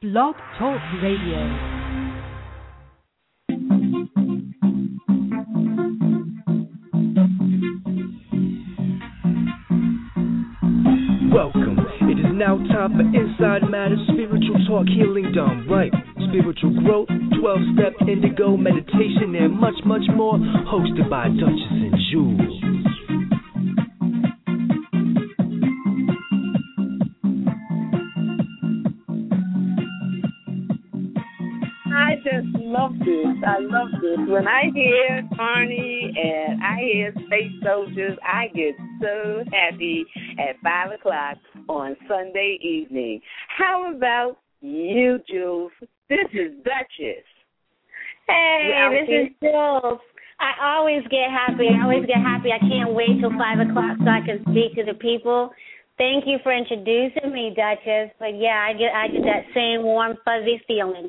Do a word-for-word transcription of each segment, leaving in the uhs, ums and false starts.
Blog Talk Radio. Welcome. It is now time for Inside Matters, Spiritual Talk, Healing Done Right, Spiritual Growth, twelve-Step Indigo Meditation, and much, much more, hosted by Duchess and Jules. I just love this. I love this. When I hear Carney and I hear Space Soldiers, I get so happy at five o'clock on Sunday evening. How about you, Jules? This is Duchess. Hey, this is Jules. I always get happy. I always get happy. I can't wait till five o'clock so I can speak to the people. Thank you for introducing me, Duchess. But yeah, I get I get that same warm, fuzzy feeling.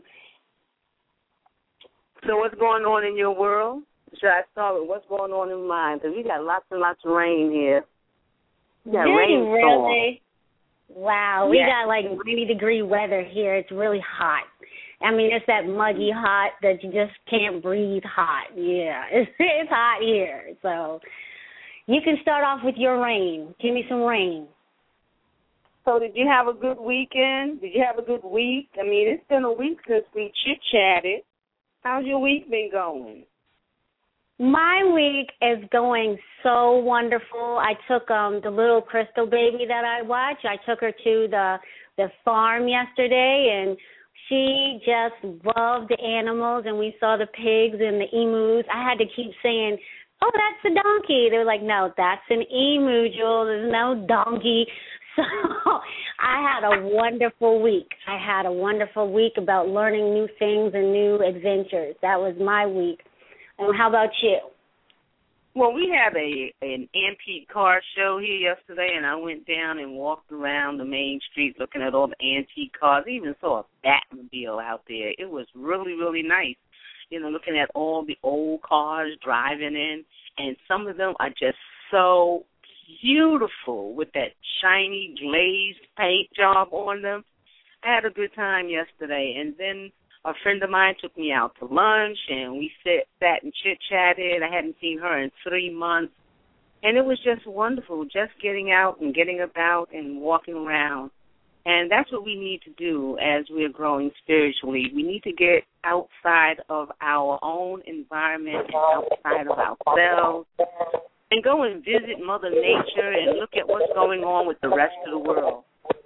So what's going on in your world? Should I start with what's going on in mine? Because we got lots and lots of rain here. We got Do you rainstorm. really? Wow, we Yeah. got like ninety degree weather here. It's really hot. I mean, it's that muggy hot that you just can't breathe hot. Yeah, it's, it's hot here. So you can start off with your rain. Give me some rain. So did you have a good weekend? Did you have a good week? I mean, it's been a week since we chit-chatted. How's your week been going? My week is going so wonderful. I took um the little Crystal baby that I watch. I took her to the the farm yesterday, and she just loved the animals, and we saw the pigs and the emus. I had to keep saying, oh, that's a donkey. They were like, no, that's an emu, Jewel. There's no donkey. So I had a wonderful week. I had a wonderful week about learning new things and new adventures. That was my week. And how about you? Well, we had a an antique car show here yesterday, and I went down and walked around the main street looking at all the antique cars. I even saw a Batmobile out there. It was really, really nice, you know, looking at all the old cars driving in, and some of them are just so beautiful with that shiny glazed paint job on them. I had a good time yesterday, and then a friend of mine took me out to lunch, and we sat, sat and chit-chatted. I hadn't seen her in three months, and it was just wonderful, just getting out and getting about and walking around. And that's what we need to do as we're growing spiritually. We need to get outside of our own environment and outside of ourselves and go and visit Mother Nature and look at what's going on with the rest of the world.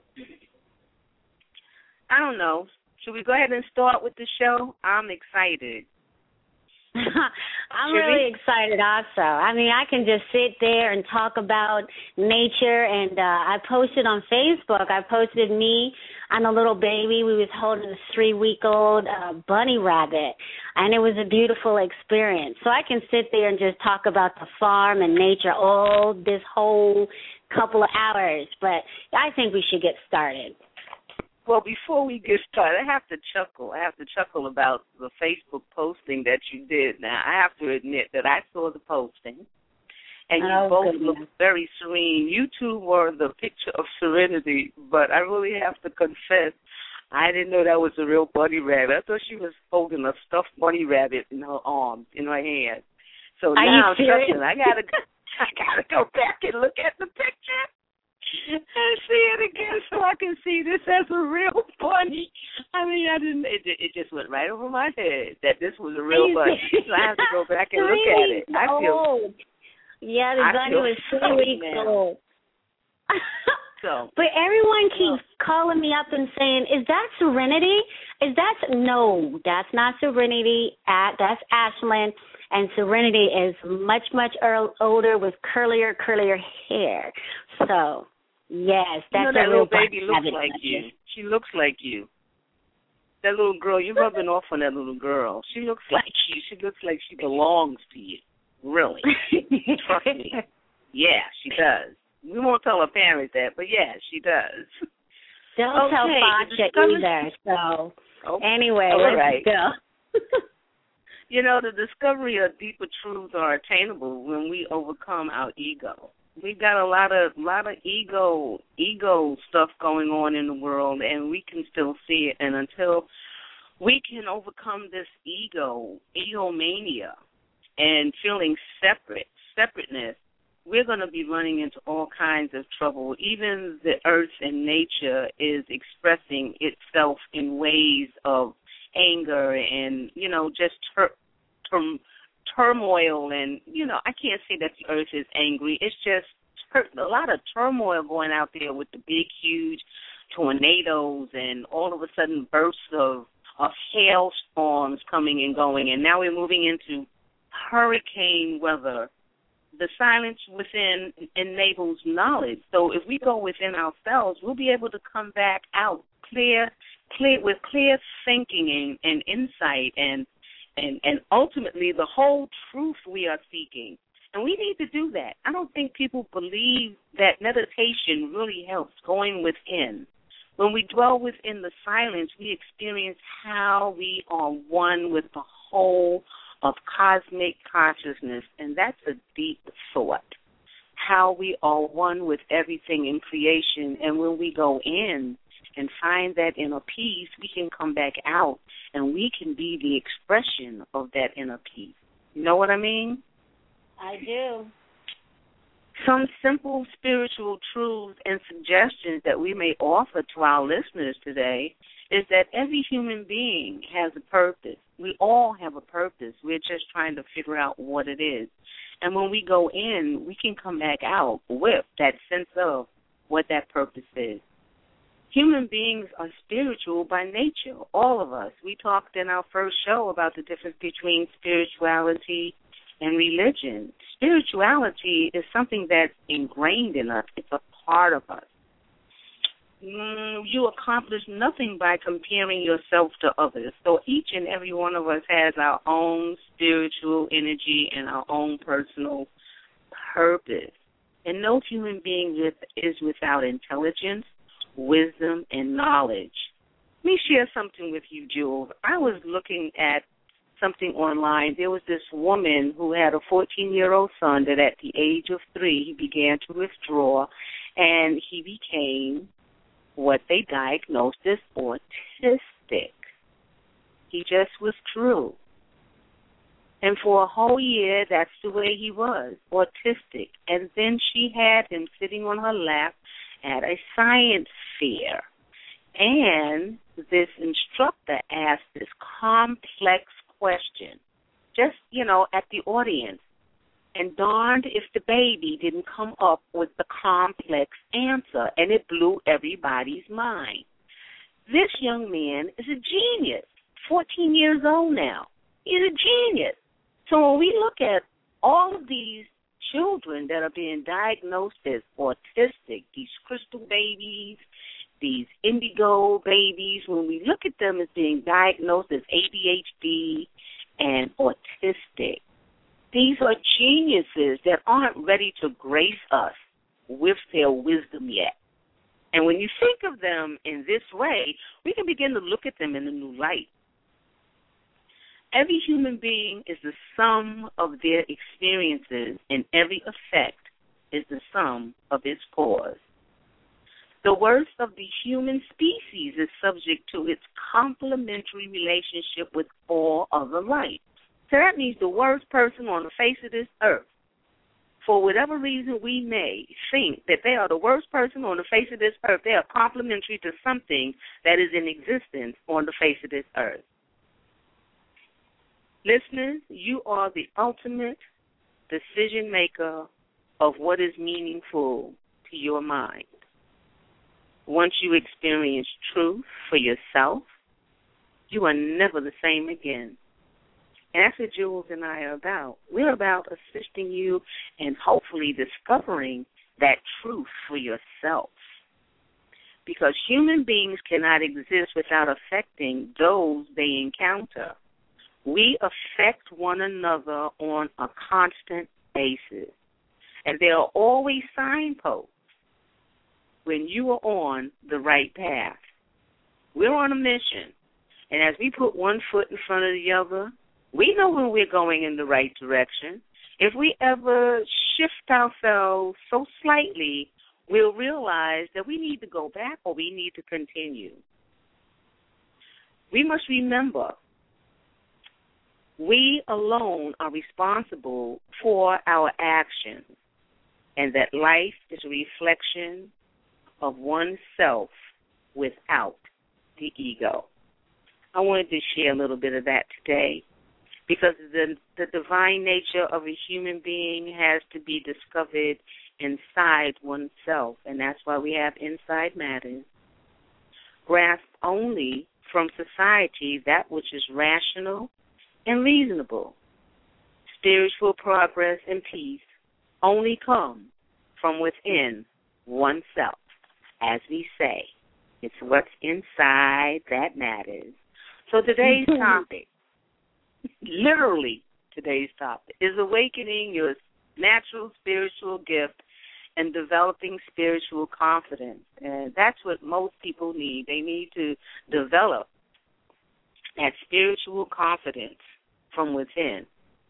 I don't know. Should we go ahead and start with the show? I'm excited. I'm Should really we? excited also. I mean, I can just sit there and talk about nature, and uh, I posted on Facebook, I posted me and a little baby. We was holding a three-week-old uh, bunny rabbit, and it was a beautiful experience. So I can sit there and just talk about the farm and nature all this whole couple of hours, but I think we should get started. Well, before we get started, I have to chuckle. I have to chuckle about the Facebook posting that you did. Now, I have to admit that I saw the posting, and you Oh, both goodness. look very serene. You two were the picture of serenity, but I really have to confess, I didn't know that was a real bunny rabbit. I thought she was holding a stuffed bunny rabbit in her arms, in her hand. So Are now you I'm serious? chuckling. I gotta, I gotta go back and look at the picture and see it again so I can see this as a real bunny. I mean, I didn't. It, it just went right over my head that this was a real bunny. So I have to go back and look at it. I feel. old. Yeah, the I bunny feel was three sorry weeks now. old. So, But everyone keeps calling me up and saying, "Is that Serenity? Is that no? That's not Serenity. At that's Ashland, and Serenity is much much er- older with curlier curlier hair. So yes, you that's know a that real little baby bunny looks rabbit. like you. She looks like you. That little girl, you're rubbing off on that little girl. She looks like you. She looks like she belongs to you. Really. Trust me. Yeah, she does. We won't tell her parents that, but yeah, she does. Don't Okay, tell the Fasha discovery- either. So Oh, anyway, all let's right. go. You know, the discovery of deeper truths are attainable when we overcome our ego. we got a lot of lot of ego ego stuff going on in the world, and we can still see it. And until we can overcome this ego, egomania, and feeling separate, separateness, we're going to be running into all kinds of trouble. Even the earth and nature is expressing itself in ways of anger and, you know, just tur- tur- turmoil. And, you know, I can't say that the earth is angry. It's just tur- a lot of turmoil going out there with the big, huge tornadoes and all of a sudden bursts of, of hailstorms coming and going. And now we're moving into hurricane weather. The silence within enables knowledge. So if we go within ourselves, we'll be able to come back out clear, clear with clear thinking and, and insight and, and and ultimately the whole truth we are seeking. And we need to do that. I don't think people believe that meditation really helps going within. When we dwell within the silence, we experience how we are one with the whole of cosmic consciousness, and that's a deep thought, how we are one with everything in creation. And when we go in and find that inner peace, we can come back out, and we can be the expression of that inner peace. You know what I mean? I do. Some simple spiritual truths and suggestions that we may offer to our listeners today is that every human being has a purpose. We all have a purpose. We're just trying to figure out what it is. And when we go in, we can come back out with that sense of what that purpose is. Human beings are spiritual by nature, all of us. We talked in our first show about the difference between spirituality and religion. Spirituality is something that's ingrained in us. It's a part of us. Mm, you accomplish nothing by comparing yourself to others. So each and every one of us has our own spiritual energy and our own personal purpose. And no human being is without intelligence, wisdom, and knowledge. Let me share something with you, Jules. I was looking at something online. There was this woman who had a fourteen-year-old son that at the age of three, he began to withdraw, and he became what they diagnosed as autistic. He just withdrew. And for a whole year, that's the way he was, autistic. And then she had him sitting on her lap at a science fair. And this instructor asked this complex question, just, you know, at the audience. And darned if the baby didn't come up with the complex answer, and it blew everybody's mind. This young man is a genius, fourteen years old now. He's a genius. So when we look at all of these children that are being diagnosed as autistic, these crystal babies, these indigo babies, when we look at them as being diagnosed as A D H D and autistic, these are geniuses that aren't ready to grace us with their wisdom yet. And when you think of them in this way, we can begin to look at them in a new light. Every human being is the sum of their experiences, and every effect is the sum of its cause. The worst of the human species is subject to its complementary relationship with all other life. So that means the worst person on the face of this earth, for whatever reason we may think that they are the worst person on the face of this earth, they are complementary to something that is in existence on the face of this earth. Listeners, you are the ultimate decision maker of what is meaningful to your mind. Once you experience truth for yourself, you are never the same again. And that's what Jules and I are about. We're about assisting you and hopefully discovering that truth for yourself. Because human beings cannot exist without affecting those they encounter. We affect one another on a constant basis. And there are always signposts when you are on the right path. We're on a mission. And as we put one foot in front of the other, we know when we're going in the right direction. If we ever shift ourselves so slightly, we'll realize that we need to go back or we need to continue. We must remember we alone are responsible for our actions, and that life is a reflection of oneself without the ego. I wanted to share a little bit of that today because the, the divine nature of a human being has to be discovered inside oneself, and that's why we have Inside Matters. Grasp only from society that which is rational and reasonable. Spiritual progress and peace only come from within oneself. As we say, it's what's inside that matters. So today's topic, literally today's topic, is awakening your natural spiritual gift and developing spiritual confidence. And that's what most people need. They need to develop that spiritual confidence from within.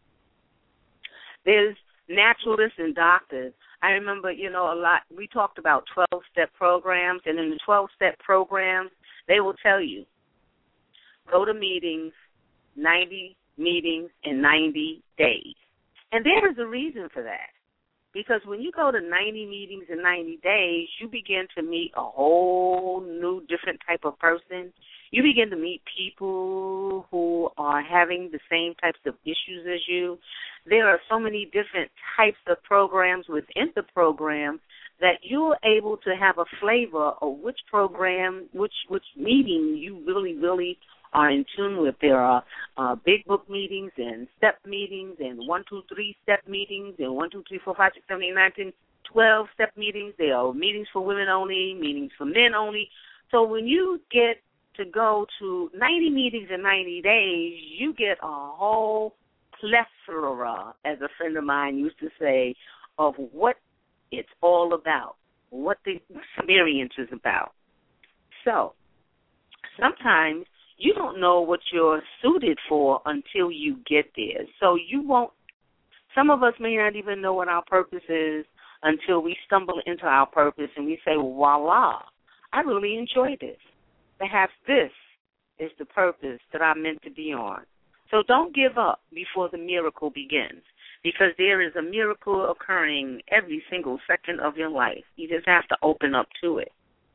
There's naturalists and doctors. I remember, you know, a lot, we talked about twelve-step programs, and in the twelve-step programs, they will tell you, go to meetings, ninety meetings in ninety days. And there is a reason for that. Because when you go to ninety meetings in ninety days, you begin to meet a whole new, different type of person. You begin to meet people who are having the same types of issues as you. There are so many different types of programs within the program that you're able to have a flavor of which program, which which meeting you really, really are in tune with. There are uh, big book meetings and step meetings and one, two, three step meetings and one, two, three, four, five, six, seven, eight, nine, ten, twelve step meetings. There are meetings for women only, meetings for men only. So when you get to go to ninety meetings in ninety days, you get a whole plethora, as a friend of mine used to say, of what it's all about, what the experience is about. So sometimes you don't know what you're suited for until you get there. So you won't, some of us may not even know what our purpose is until we stumble into our purpose and we say, voila, I really enjoy this. Perhaps this is the purpose that I'm meant to be on. So don't give up before the miracle begins, because there is a miracle occurring every single second of your life. You just have to open up to it.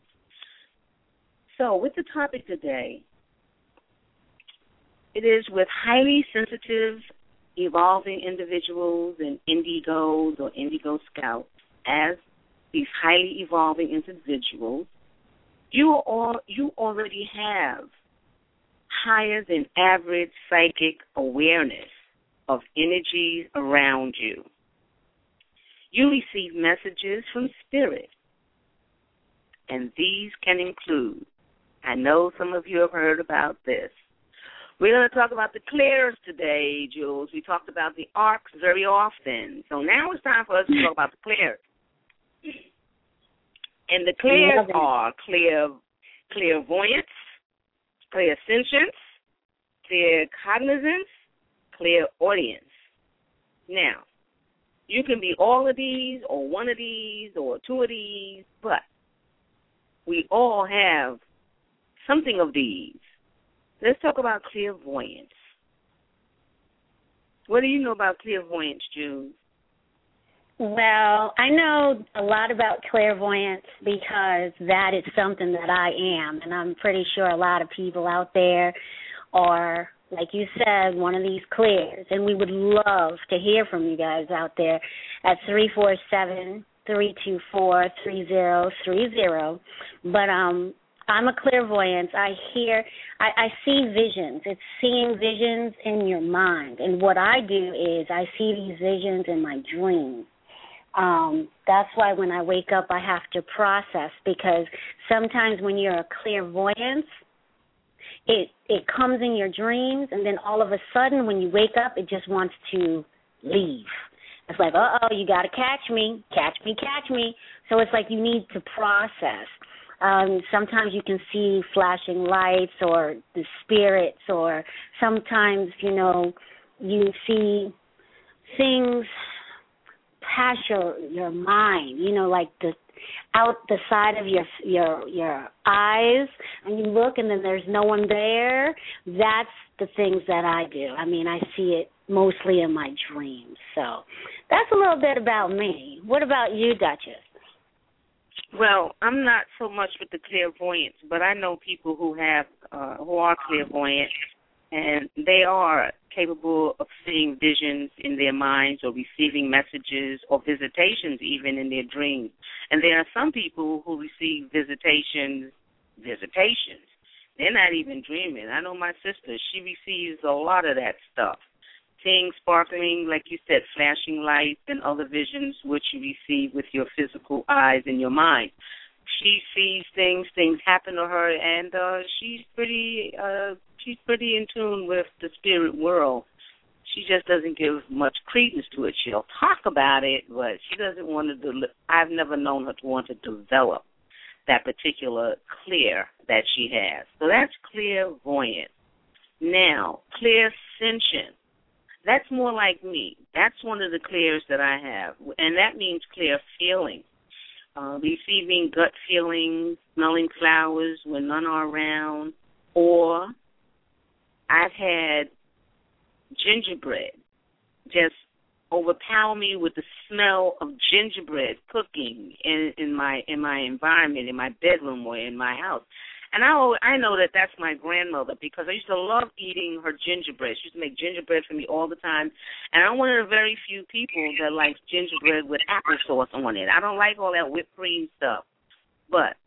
So with the topic today, it is with highly sensitive, evolving individuals and indigos or indigo scouts. As these highly evolving individuals, you are you already have higher than average psychic awareness of energies around you. You receive messages from spirit, and these can include, I know some of you have heard about this. We're going to talk about the clairs today, Jules. We talked about the arcs very often. So now it's time for us to talk about the clairs. And the clairs are clear, clairvoyance, clairsentience, claircognizance, clairaudience. Now, you can be all of these or one of these or two of these, but we all have something of these. Let's talk about clairvoyance. What do you know about clairvoyance, June? Well, I know a lot about clairvoyance because that is something that I am, and I'm pretty sure a lot of people out there are, like you said, one of these clairs, and we would love to hear from you guys out there at three four seven, three two four, three zero three zero. But um, I'm a clairvoyant. I hear, I, I see visions. It's seeing visions in your mind, and what I do is I see these visions in my dreams. Um, that's why when I wake up, I have to process, because sometimes when you're a clairvoyant, it it comes in your dreams, and then all of a sudden when you wake up, it just wants to leave. It's like, uh-oh, you got to catch me, catch me, catch me. So it's like you need to process. Um, sometimes you can see flashing lights or the spirits, or sometimes, you know, you see things past your your mind, you know, like the out the side of your your your eyes, and you look and then there's no one there. That's the things that I do. I mean, I see it mostly in my dreams. So that's a little bit about me. What about you, Duchess? Well, I'm not so much with the clairvoyance, but I know people who have uh, who are clairvoyant, and they are capable of seeing visions in their minds or receiving messages or visitations even in their dreams. And there are some people who receive visitations, visitations. They're not even dreaming. I know my sister, she receives a lot of that stuff. Seeing sparkling, like you said, flashing lights and other visions which you receive with your physical eyes and your mind. She sees things, things happen to her, and uh, she's pretty uh, she's pretty in tune with the spirit world. She just doesn't give much credence to it. She'll talk about it, but she doesn't want to. Del- I've never known her to want to develop that particular clear that she has. So that's clairvoyant. Now, clairsentient. That's more like me. That's one of the clears that I have, and that means clear feeling. Uh, receiving gut feelings, smelling flowers when none are around, or I've had gingerbread just overpower me with the smell of gingerbread cooking in, in my in my environment, in my bedroom or in my house. And I I know that that's my grandmother because I used to love eating her gingerbread. She used to make gingerbread for me all the time. And I'm one of the very few people that likes gingerbread with applesauce on it. I don't like all that whipped cream stuff. But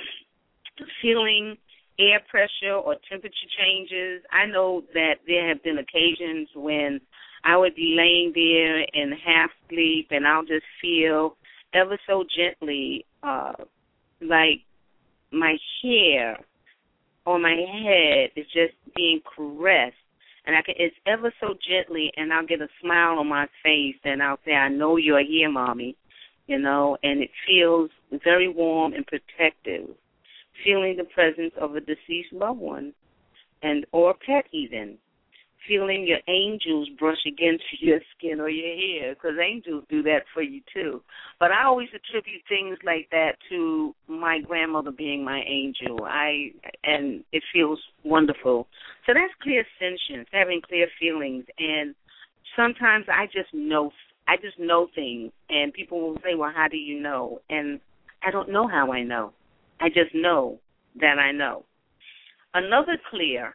feeling air pressure or temperature changes, I know that there have been occasions when I would be laying there in half sleep and I'll just feel ever so gently uh, like my hair on my head is just being caressed, and I can, it's ever so gently, and I'll get a smile on my face, and I'll say, I know you're here, Mommy, you know, and it feels very warm and protective, feeling the presence of a deceased loved one, and or pet even. Feeling your angels brush against your skin or your hair, because angels do that for you too. But I always attribute things like that to my grandmother being my angel. I and it feels wonderful. So that's clairsentience, having clear feelings. And sometimes I just know, I just know things, and people will say, "Well, how do you know?" And I don't know how I know. I just know that I know. Another clear.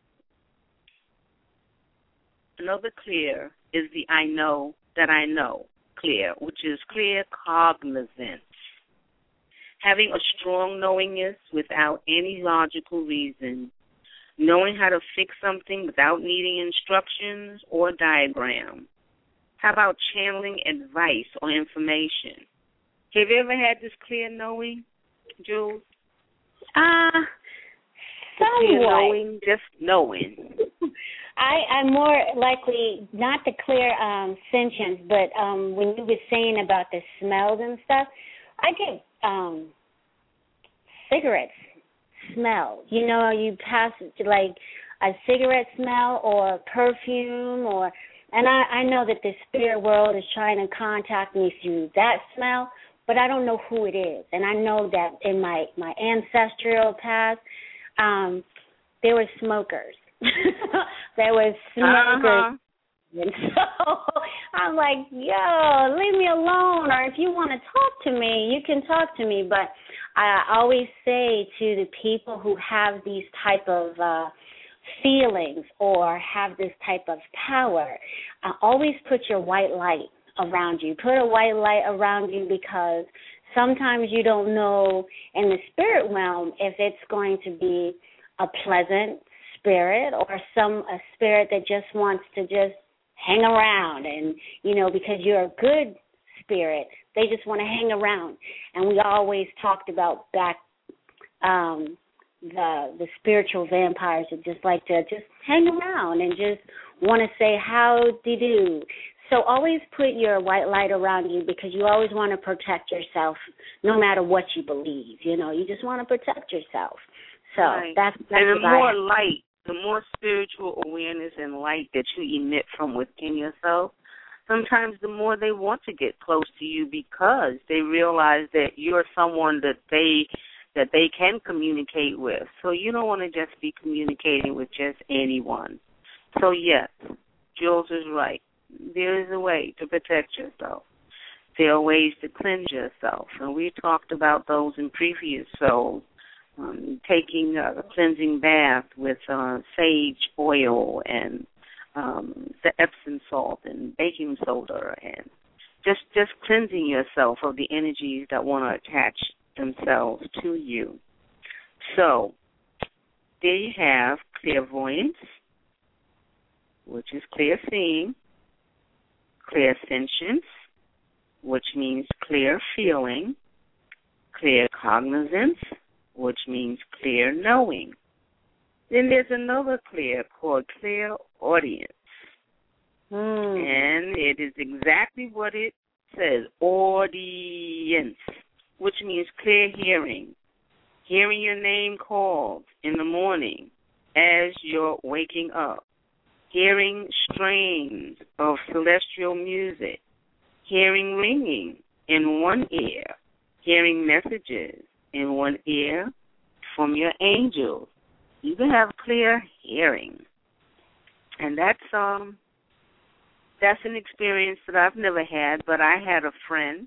Another clear is the I know that I know clear, which is clear cognizance. Having a strong knowingness without any logical reason. Knowing how to fix something without needing instructions or diagram. How about channeling advice or information? Have you ever had this clear knowing, Jules? Uh, somewhat. Clear knowing, just knowing. I, I'm more likely not to clear um, sentience, but um, when you were saying about the smells and stuff, I get um, cigarettes smell. You know, you pass like a cigarette smell or perfume, or and I, I know that the spirit world is trying to contact me through that smell, but I don't know who it is. And I know that in my, my ancestral past, um, there were smokers. There was smokers. Uh-huh. And so I'm like, yo, leave me alone. Or if you want to talk to me, you can talk to me. But I always say to the people who have these type of uh, feelings or have this type of power, uh, always put your white light around you. Put a white light around you, because sometimes you don't know in the spirit realm if it's going to be a pleasant spirit or some a spirit that just wants to just hang around, and you know, because you're a good spirit, they just want to hang around. And we always talked about back um, the the spiritual vampires that just like to just hang around and just want to say how do you do. So always put your white light around you, because you always want to protect yourself, no matter what you believe. You know, you just want to protect yourself. So right. that's, that's and the what more I, light, the more spiritual awareness and light that you emit from within yourself, sometimes the more they want to get close to you because they realize that you're someone that they that they can communicate with. So you don't want to just be communicating with just anyone. So yes, Jules is right. There is a way to protect yourself. There are ways to cleanse yourself, and we talked about those in previous shows. Um, taking a cleansing bath with uh, sage oil and um, the Epsom salt and baking soda, and just just cleansing yourself of the energies that want to attach themselves to you. So there you have clairvoyance, which is clear seeing, clairsentience, which means clear feeling, clear cognizance, which means clear knowing. Then there's another clear called clairaudience. Mm. And it is exactly what it says, audience, which means clear hearing. Hearing your name called in the morning as you're waking up. Hearing strains of celestial music. Hearing ringing in one ear. Hearing messages in one ear from your angels. You can have clear hearing. And that's um that's an experience that I've never had, but I had a friend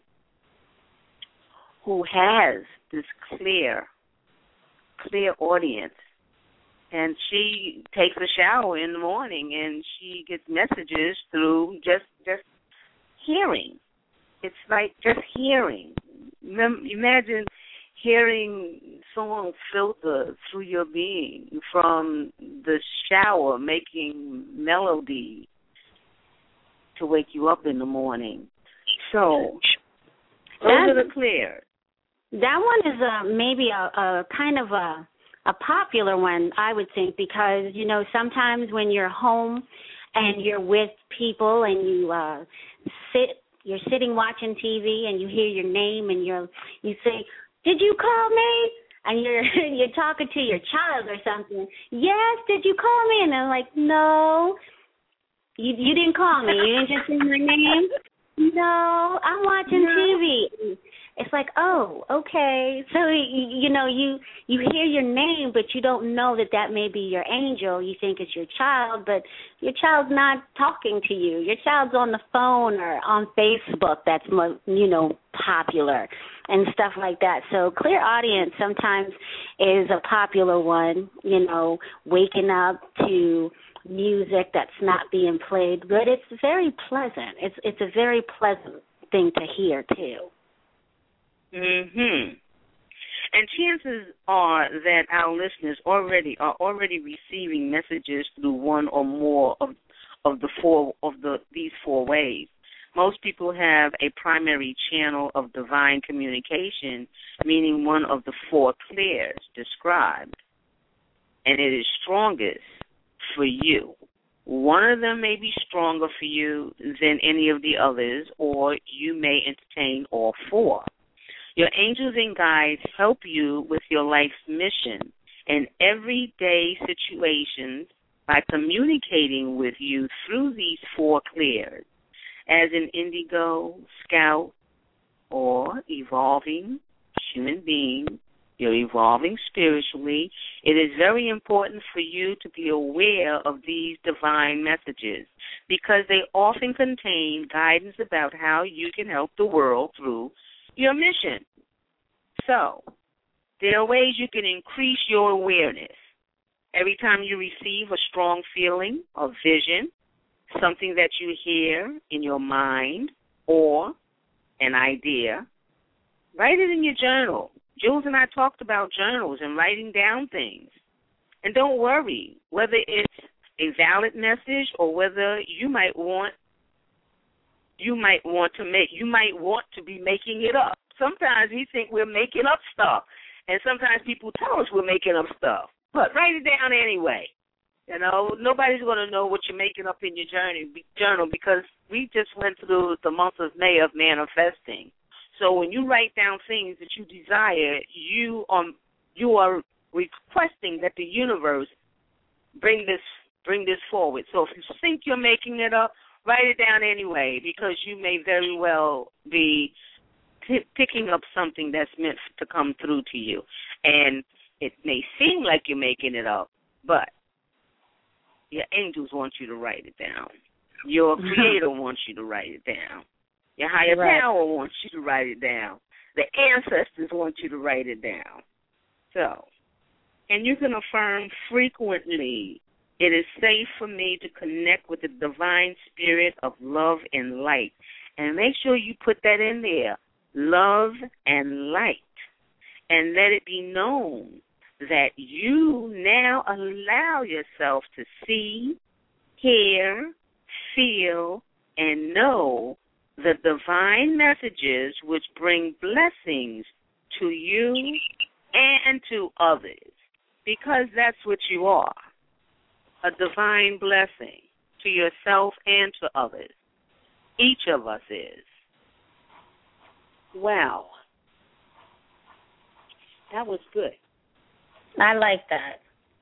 who has this clear, clear audience. And she takes a shower in the morning and she gets messages through just just hearing. It's like just hearing. Imagine hearing songs filter through your being from the shower, making melody to wake you up in the morning. So those are the clear. That one is a, maybe a, a kind of a, a popular one, I would think, because, you know, sometimes when you're home and you're with people and you uh, sit, you're sitting watching T V and you hear your name and you're, you say, "Did you call me?" And you're you're talking to your child or something. "Yes, did you call me?" And they're like, "No, you you didn't call me. You didn't just say my name." "No, I'm watching T V." It's like, oh, okay. So, you, you know, you, you hear your name, but you don't know that that may be your angel. You think it's your child, but your child's not talking to you. Your child's on the phone or on Facebook. That's, you know, popular and stuff like that. So clairaudience sometimes is a popular one, you know, waking up to music that's not being played, but it's very pleasant. It's it's a very pleasant thing to hear, too. Mm-hmm. And chances are that our listeners already are already receiving messages through one or more of of the four of the these four ways. Most people have a primary channel of divine communication, meaning one of the four clairs described, and it is strongest for you. One of them may be stronger for you than any of the others, or you may entertain all four. Your angels and guides help you with your life's mission and everyday situations by communicating with you through these four clairs. As an indigo, scout, or evolving human being, you're evolving spiritually, it is very important for you to be aware of these divine messages because they often contain guidance about how you can help the world through your mission. So, there are ways you can increase your awareness. Every time you receive a strong feeling or vision, something that you hear in your mind or an idea, write it in your journal. Jules and I talked about journals and writing down things. And don't worry whether it's a valid message or whether you might want you might want to make you might want to be making it up. Sometimes we think we're making up stuff, and sometimes people tell us we're making up stuff. But write it down anyway. You know, nobody's going to know what you're making up in your journey, journal because we just went through the month of May of manifesting. So when you write down things that you desire, you um you are requesting that the universe bring this bring this forward. So if you think you're making it up, write it down anyway, because you may very well be p- picking up something that's meant to come through to you. And it may seem like you're making it up, but your angels want you to write it down. Your creator wants you to write it down. Your higher Right. power wants you to write it down. The ancestors want you to write it down. So, and you can affirm frequently, it is safe for me to connect with the divine spirit of love and light. And make sure you put that in there, love and light. And let it be known that you now allow yourself to see, hear, feel, and know the divine messages which bring blessings to you and to others, because that's what you are, a divine blessing to yourself and to others. Each of us is. Wow. That was good. I like that.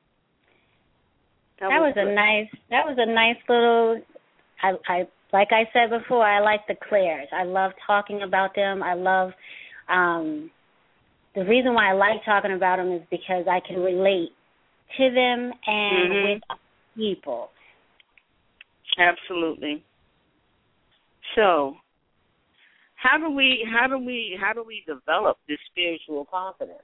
That, That was, was a good. nice. That was a nice little. I, I like I said before. I like the clairs. I love talking about them. I love. Um, the reason why I like talking about them is because I can relate to them and Mhm. with people. Absolutely. So, how do we how do we how do we develop this spiritual confidence?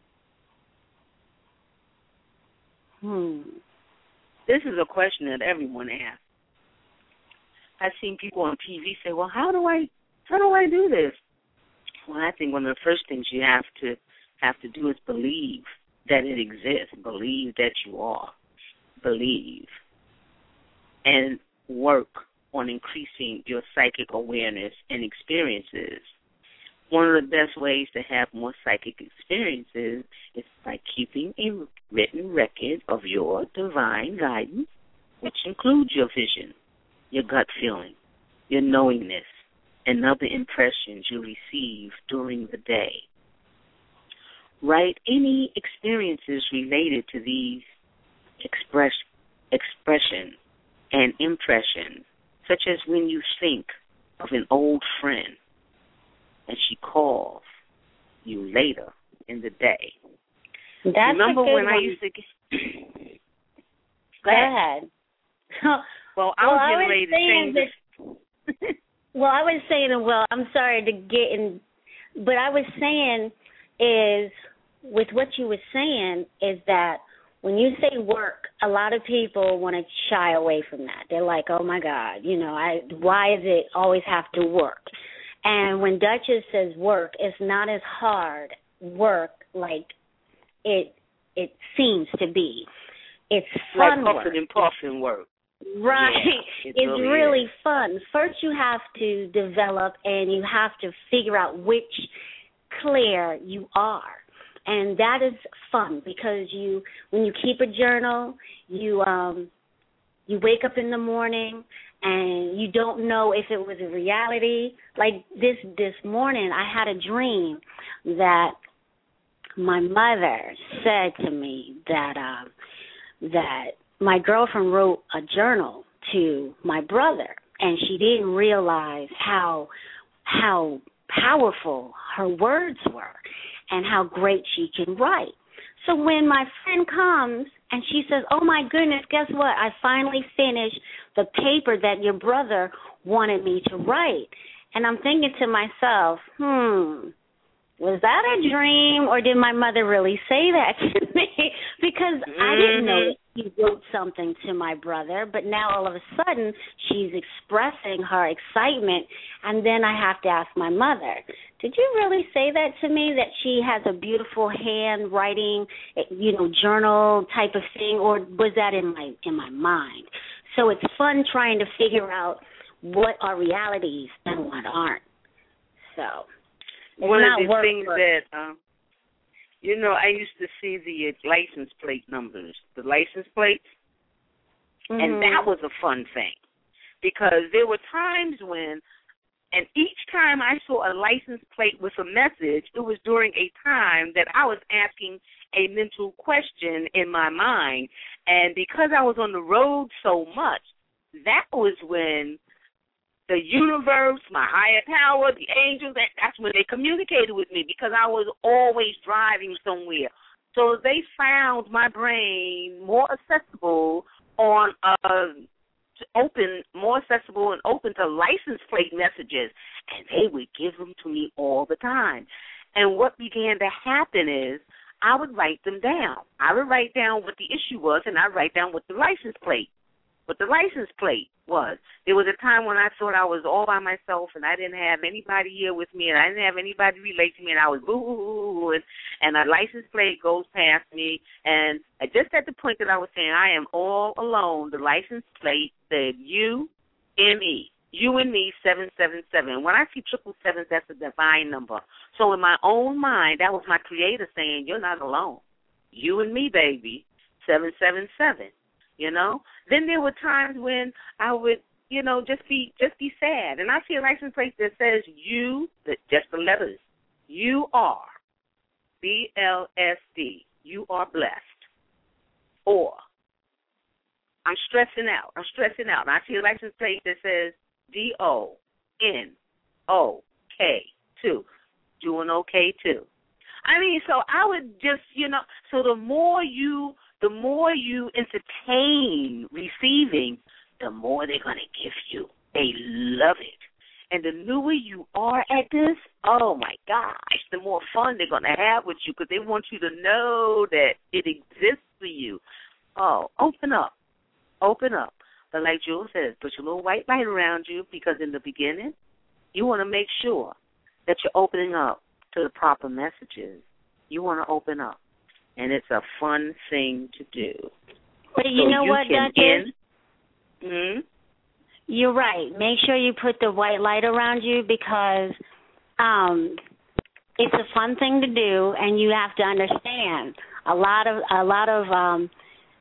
Hmm. This is a question that everyone asks. I've seen people on T V say, "Well, how do I how do I do this?" Well, I think one of the first things you have to have to do is believe that it exists. Believe that you are. Believe. And work on increasing your psychic awareness and experiences. One of the best ways to have more psychic experiences is by keeping a written record of your divine guidance, which includes your vision, your gut feeling, your knowingness, and other impressions you receive during the day. Write any experiences related to these express, expressions and impressions, such as when you think of an old friend and she calls you later in the day. That's Remember a good when one. I used to get... Go ahead. Well, I well, was I getting was ready to saying change that. Well, I was saying, well, I'm sorry to get in, but I was saying is, with what you were saying, is that when you say work, a lot of people want to shy away from that. They're like, oh, my God, you know, I why does it always have to work? And when Duchess says work, it's not as hard work like it it seems to be. It's fun like work. puffing and puffing work. Right. Yeah, it it's really really is. fun. First you have to develop and you have to figure out which Claire you are. And that is fun because you when you keep a journal, you um you wake up in the morning and you don't know if it was a reality. Like this this morning I had a dream that my mother said to me that um that my girlfriend wrote a journal to my brother, and she didn't realize how how powerful her words were and how great she can write. So when my friend comes and she says, oh, my goodness, guess what? I finally finished the paper that your brother wanted me to write. And I'm thinking to myself, hmm, was that a dream or did my mother really say that to me? Because mm-hmm. I didn't know that she wrote something to my brother, but now all of a sudden she's expressing her excitement, and then I have to ask my mother, did you really say that to me, that she has a beautiful handwriting, you know, journal type of thing, or was that in my in my mind? So it's fun trying to figure out what are realities and what aren't. So it's one not of the work things work. that, um, you know, I used to see the uh, license plate numbers, the license plates, Mm-hmm. and that was a fun thing because there were times when, and each time I saw a license plate with a message, it was during a time that I was asking a mental question in my mind, and because I was on the road so much, that was when the universe, my higher power, the angels, that, that's when they communicated with me because I was always driving somewhere. So they found my brain more accessible on uh, open, more accessible and open to license plate messages, and they would give them to me all the time. And what began to happen is I would write them down. I would write down what the issue was, and I'd write down what the license plate, what the license plate was. There was a time when I thought I was all by myself, and I didn't have anybody here with me, and I didn't have anybody relate to me, and I was boo-hoo-hoo, and, and a license plate goes past me, and just at the point that I was saying I am all alone, the license plate said U M E. You and me, seven seven seven. When I see triple sevens, that's a divine number. So in my own mind, that was my creator saying, you're not alone. You and me, baby, seven seven seven, you know? Then there were times when I would, you know, just be just be sad. And I see a license plate that says you, just the letters, you are, B L S D, you are blessed. Or, I'm stressing out, I'm stressing out. And I see a license plate that says D O N O K two. Doing okay too. I mean, so I would just, you know, so the more you, the more you entertain receiving, the more they're going to give you. They love it. And the newer you are at this, oh my gosh, the more fun they're going to have with you because they want you to know that it exists for you. Oh, open up. Open up. But like Jules says, put your little white light around you because in the beginning, you want to make sure that you're opening up to the proper messages. You want to open up. And it's a fun thing to do. But you so know you what, Duchess? Mm-hmm. You're right. Make sure you put the white light around you because um, it's a fun thing to do, and you have to understand a lot of a lot of um,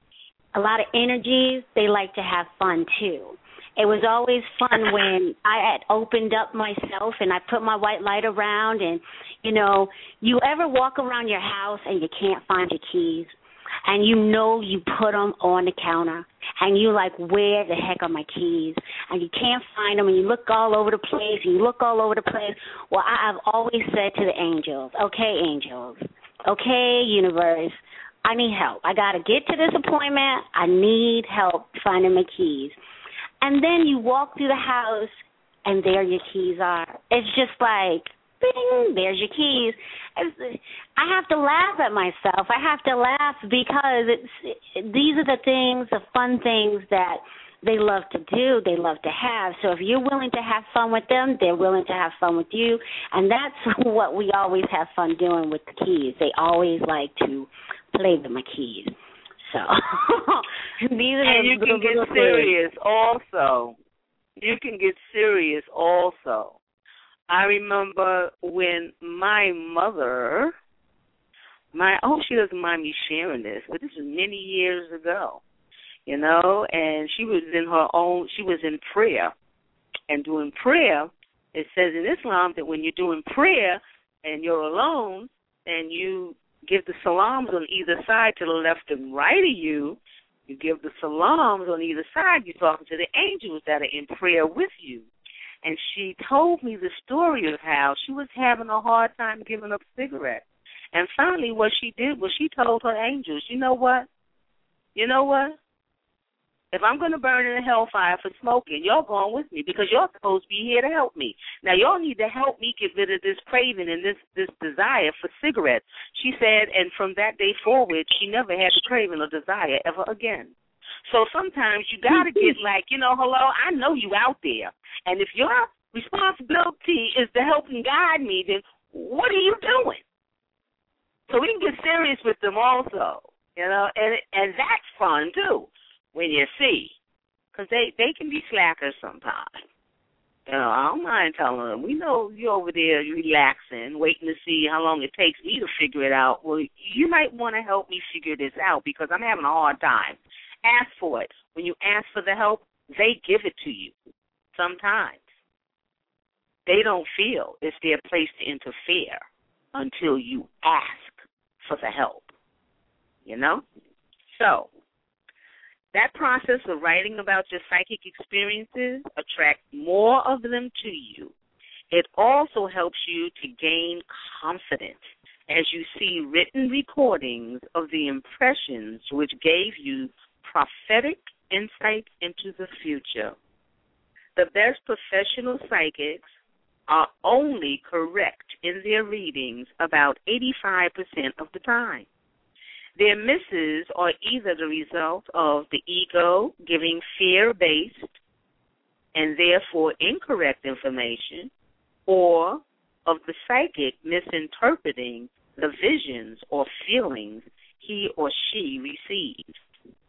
a lot of energies. They like to have fun too. It was always fun when I had opened up myself and I put my white light around and, you know, you ever walk around your house and you can't find your keys and you know you put them on the counter and you like, where the heck are my keys? And you can't find them and you look all over the place and you look all over the place. Well, I, I've always said to the angels, okay, angels, okay, universe, I need help. I got to get to this appointment. I need help finding my keys. And then you walk through the house, and there your keys are. It's just like, bing, there's your keys. It's, I have to laugh at myself. I have to laugh because it's these are the things, the fun things that they love to do, they love to have. So if you're willing to have fun with them, they're willing to have fun with you. And that's what we always have fun doing with the keys. They always like to play with my keys. So these are and the you can get things. serious also. You can get serious also. I remember when my mother, my oh, she doesn't mind me sharing this, but this was many years ago, you know, and she was in her own, she was in prayer. And doing prayer, it says in Islam that when you're doing prayer and you're alone and you give the salams on either side to the left and right of you. You give the salams on either side. You're talking to the angels that are in prayer with you. And she told me the story of how she was having a hard time giving up cigarettes. And finally what she did was she told her angels, you know what? You know what? If I'm going to burn in a hellfire for smoking, y'all going with me because y'all supposed to be here to help me. Now, y'all need to help me get rid of this craving and this, this desire for cigarettes. She said, and from that day forward, she never had the craving or desire ever again. So sometimes you got to get like, you know, hello, I know you out there. And if your responsibility is to help and guide me, then what are you doing? So we can get serious with them also, you know, and and that's fun, too. When you see, because they, they can be slackers sometimes. You know, I don't mind telling them, we know you're over there relaxing, waiting to see how long it takes me to figure it out. Well, you might want to help me figure this out because I'm having a hard time. Ask for it. When you ask for the help, they give it to you sometimes. They don't feel it's their place to interfere until you ask for the help, you know? So, That process of writing about your psychic experiences attracts more of them to you. It also helps you to gain confidence as you see written recordings of the impressions which gave you prophetic insight into the future. The best professional psychics are only correct in their readings about eighty-five percent of the time. Their misses are either the result of the ego giving fear-based and therefore incorrect information, or of the psychic misinterpreting the visions or feelings he or she received.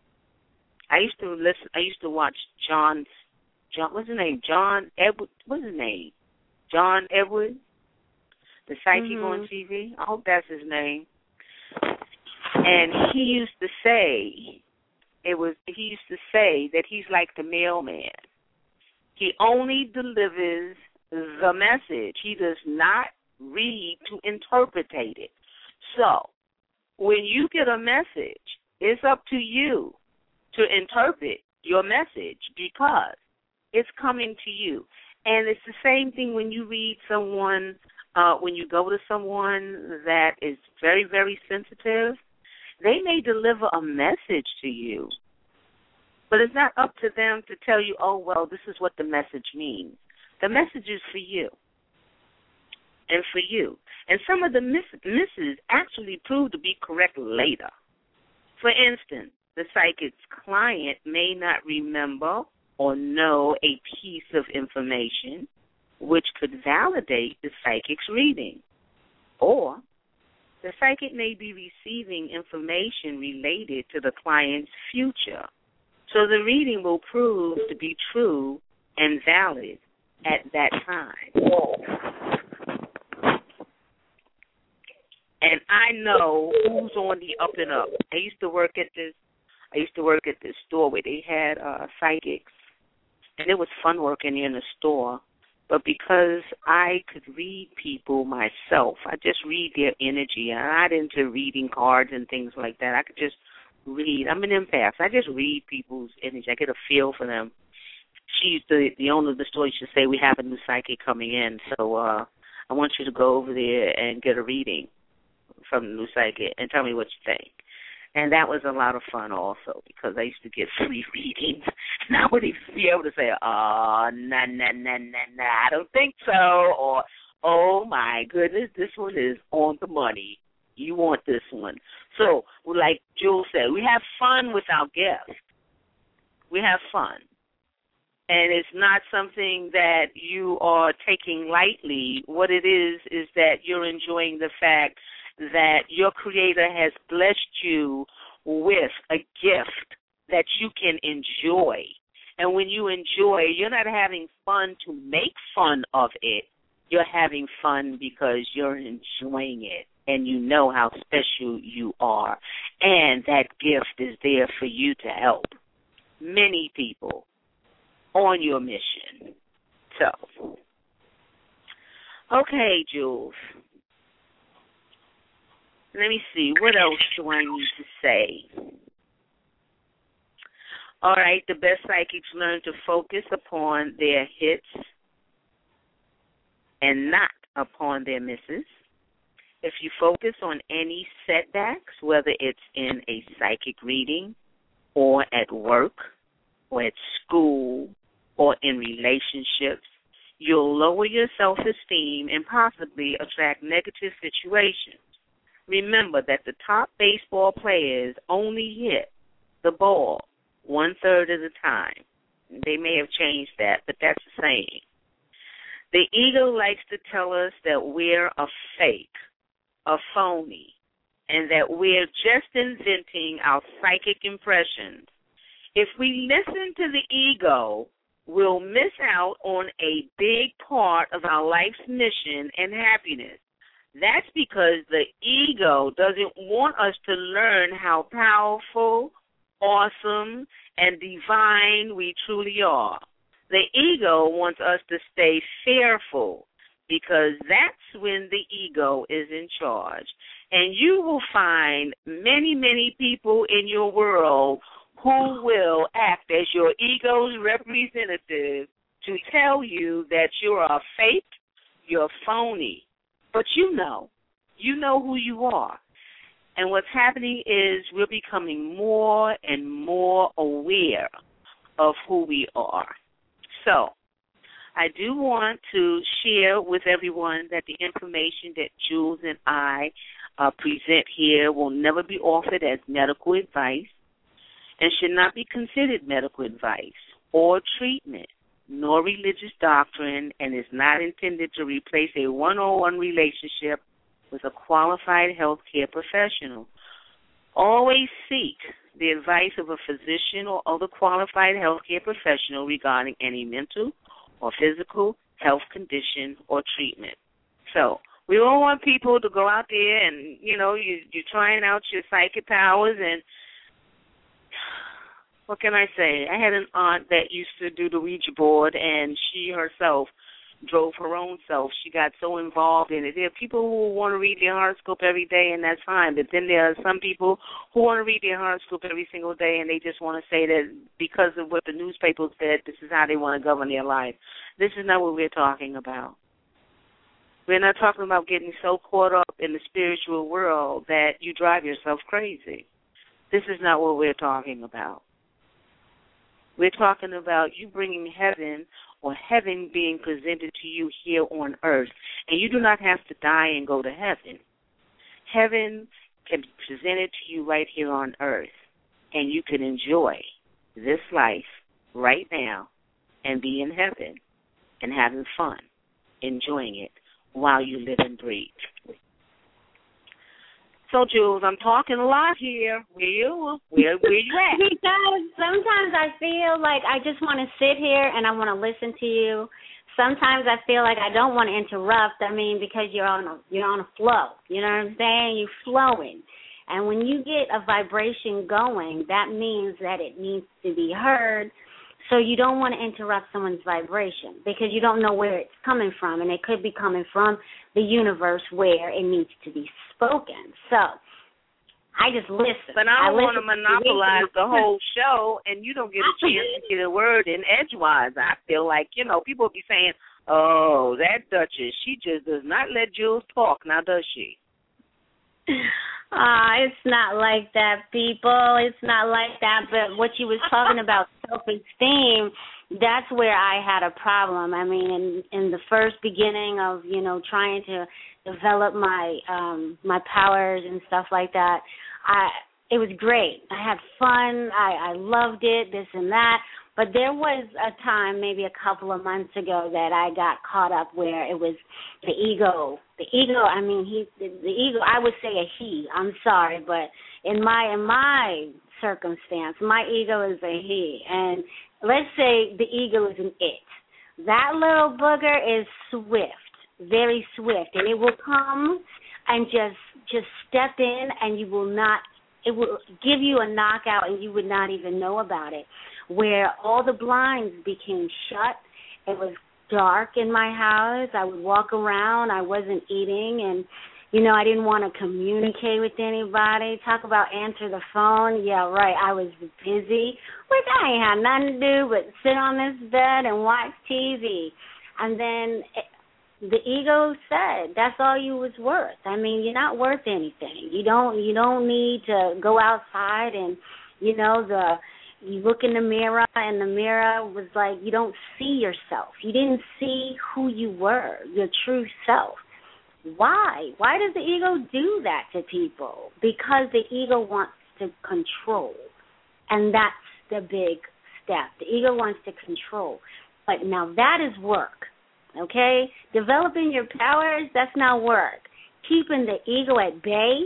I used to listen. I used to watch John. John, what's his name? John Edward. What's his name? John Edward, the psychic mm-hmm. on T V. I hope that's his name. And he used to say, it was. He used to say that he's like the mailman. He only delivers the message. He does not read to interpretate it. So, when you get a message, it's up to you to interpret your message because it's coming to you. And it's the same thing when you read someone, uh, when you go to someone that is very, very sensitive, they may deliver a message to you, but it's not up to them to tell you, oh, well, this is what the message means. The message is for you and for you. And some of the miss- misses actually prove to be correct later. For instance, the psychic's client may not remember or know a piece of information which could validate the psychic's reading. Or the psychic may be receiving information related to the client's future. So the reading will prove to be true and valid at that time. And I know who's on the up and up. I used to work at this I used to work at this store where they had uh, psychics. And it was fun working in the store. But because I could read people myself, I just read their energy. I'm not into reading cards and things like that. I could just read. I'm an empath. I just read people's energy. I get a feel for them. She used to, the owner of the store used to say, we have a new psychic coming in, so uh, I want you to go over there and get a reading from the new psychic and tell me what you think. And that was a lot of fun also because I used to get free readings. And I would be able to say, oh, nah, nah, nah, nah, nah, I don't think so. Or, oh, my goodness, this one is on the money. You want this one. So, like Jules said, we have fun with our guests. We have fun. And it's not something that you are taking lightly. What it is is that you're enjoying the fact that your Creator has blessed you with a gift that you can enjoy. And when you enjoy, you're not having fun to make fun of it. You're having fun because you're enjoying it and you know how special you are. And that gift is there for you to help many people on your mission. So, okay, Jules. Let me see. What else do I need to say? All right, the best psychics learn to focus upon their hits and not upon their misses. If you focus on any setbacks, whether it's in a psychic reading or at work or at school or in relationships, you'll lower your self-esteem and possibly attract negative situations. Remember that the top baseball players only hit the ball one-third of the time. They may have changed that, but that's the same. The ego likes to tell us that we're a fake, a phony, and that we're just inventing our psychic impressions. If we listen to the ego, we'll miss out on a big part of our life's mission and happiness. That's because the ego doesn't want us to learn how powerful, awesome, and divine we truly are. The ego wants us to stay fearful because that's when the ego is in charge. And you will find many, many people in your world who will act as your ego's representative to tell you that you're a fake, you're phony. But you know, you know who you are. And what's happening is we're becoming more and more aware of who we are. So I do want to share with everyone that the information that Jules and I uh, present here will never be offered as medical advice and should not be considered medical advice or treatment, nor religious doctrine, and is not intended to replace a one-on-one relationship with a qualified healthcare professional. Always seek the advice of a physician or other qualified healthcare professional regarding any mental or physical health condition or treatment. So we don't want people to go out there and, you know, you, you're trying out your psychic powers and what can I say? I had an aunt that used to do the Ouija board, and she herself drove her own self. She got so involved in it. There are people who want to read their horoscope every day, and that's fine. But then there are some people who want to read their horoscope every single day, and they just want to say that because of what the newspapers said, this is how they want to govern their life. This is not what we're talking about. We're not talking about getting so caught up in the spiritual world that you drive yourself crazy. This is not what we're talking about. We're talking about you bringing heaven or heaven being presented to you here on earth. And you do not have to die and go to heaven. Heaven can be presented to you right here on earth. And you can enjoy this life right now and be in heaven and having fun, enjoying it while you live and breathe. So, Jules, I'm talking a lot here. Where you, where, where you at? Because sometimes I feel like I just want to sit here and I want to listen to you. Sometimes I feel like I don't want to interrupt. I mean, because you're on a you're on a flow. You know what I'm saying? You're flowing. And when you get a vibration going, that means that it needs to be heard. So you don't want to interrupt someone's vibration because you don't know where it's coming from, and it could be coming from the universe where it needs to be spoken. So I just listen. But I don't I want to monopolize the whole show, and you don't get a chance to get a word in edgewise. I feel like, you know, people be saying, oh, that Duchess, she just does not let Jules talk, now does she? Ah, uh, it's not like that, people. It's not like that. But what you was talking about, self-esteem, that's where I had a problem. I mean, in, in the first beginning of, you know, trying to develop my um, my powers and stuff like that, I it was great. I had fun. I, I loved it, this and that. But there was a time, maybe a couple of months ago, that I got caught up where it was the ego. The ego, I mean, he, the, the ego, I would say a he. I'm sorry, but in my in my circumstance, my ego is a he. And let's say the ego is an it. That little booger is swift, very swift, and it will come and just just step in, and you will not, it will give you a knockout, and you would not even know about it. Where all the blinds became shut. It was dark in my house. I would walk around. I wasn't eating, and, you know, I didn't want to communicate with anybody. Talk about answer the phone. Yeah, right, I was busy, which I ain't had nothing to do but sit on this bed and watch T V. And then it, the ego said, that's all you was worth. I mean, you're not worth anything. You don't, you don't need to go outside and, you know, the... You look in the mirror, and the mirror was like, you don't see yourself. You didn't see who you were, your true self. Why? Why does the ego do that to people? Because the ego wants to control, and that's the big step. The ego wants to control. But now that is work, okay? Developing your powers, that's not work. Keeping the ego at bay,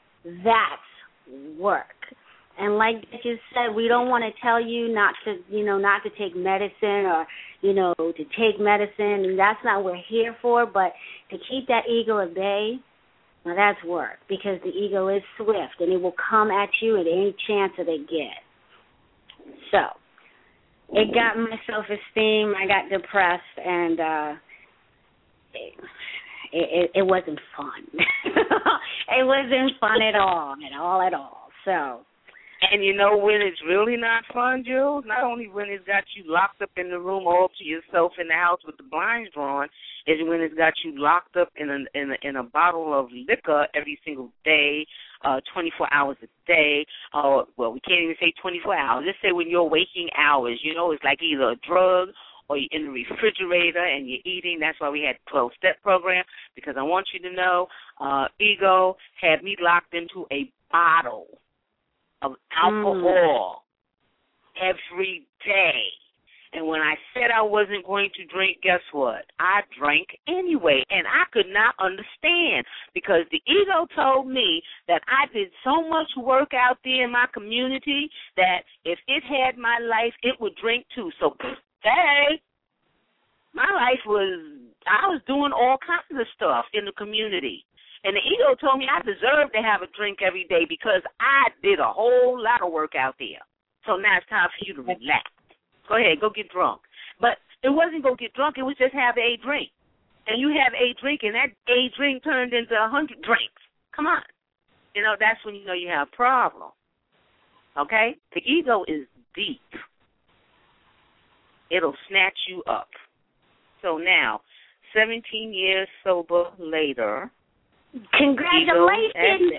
that's work. And like you said, we don't want to tell you not to, you know, not to take medicine or, you know, to take medicine. And that's not what we're here for. But to keep that ego at bay, now that's work, because the ego is swift and it will come at you at any chance that it gets. So it got my self-esteem. I got depressed, and uh, it, it, it wasn't fun. It wasn't fun at all, at all, at all. So. And you know when it's really not fun, Jules? Not only when it's got you locked up in the room all to yourself in the house with the blinds drawn, is when it's got you locked up in a in a, in a bottle of liquor every single day, uh, twenty-four hours a day. Uh, well, we can't even say twenty-four hours. Let's say when your waking hours, you know, it's like either a drug or you're in the refrigerator and you're eating. That's why we had the twelve-step program, because I want you to know uh, ego had me locked into a bottle of alcohol mm. every day. And when I said I wasn't going to drink, guess what? I drank anyway, and I could not understand because the ego told me that I did so much work out there in my community that if it had my life, it would drink too. So, hey, my life was, I was doing all kinds of stuff in the community. And the ego told me I deserved to have a drink every day because I did a whole lot of work out there. So now it's time for you to relax. Go ahead, go get drunk. But it wasn't go get drunk. It was just have a drink. And you have a drink, and that a drink turned into a hundred drinks. Come on. You know, that's when you know you have a problem. Okay? The ego is deep. It'll snatch you up. So now, seventeen years sober later, congratulations.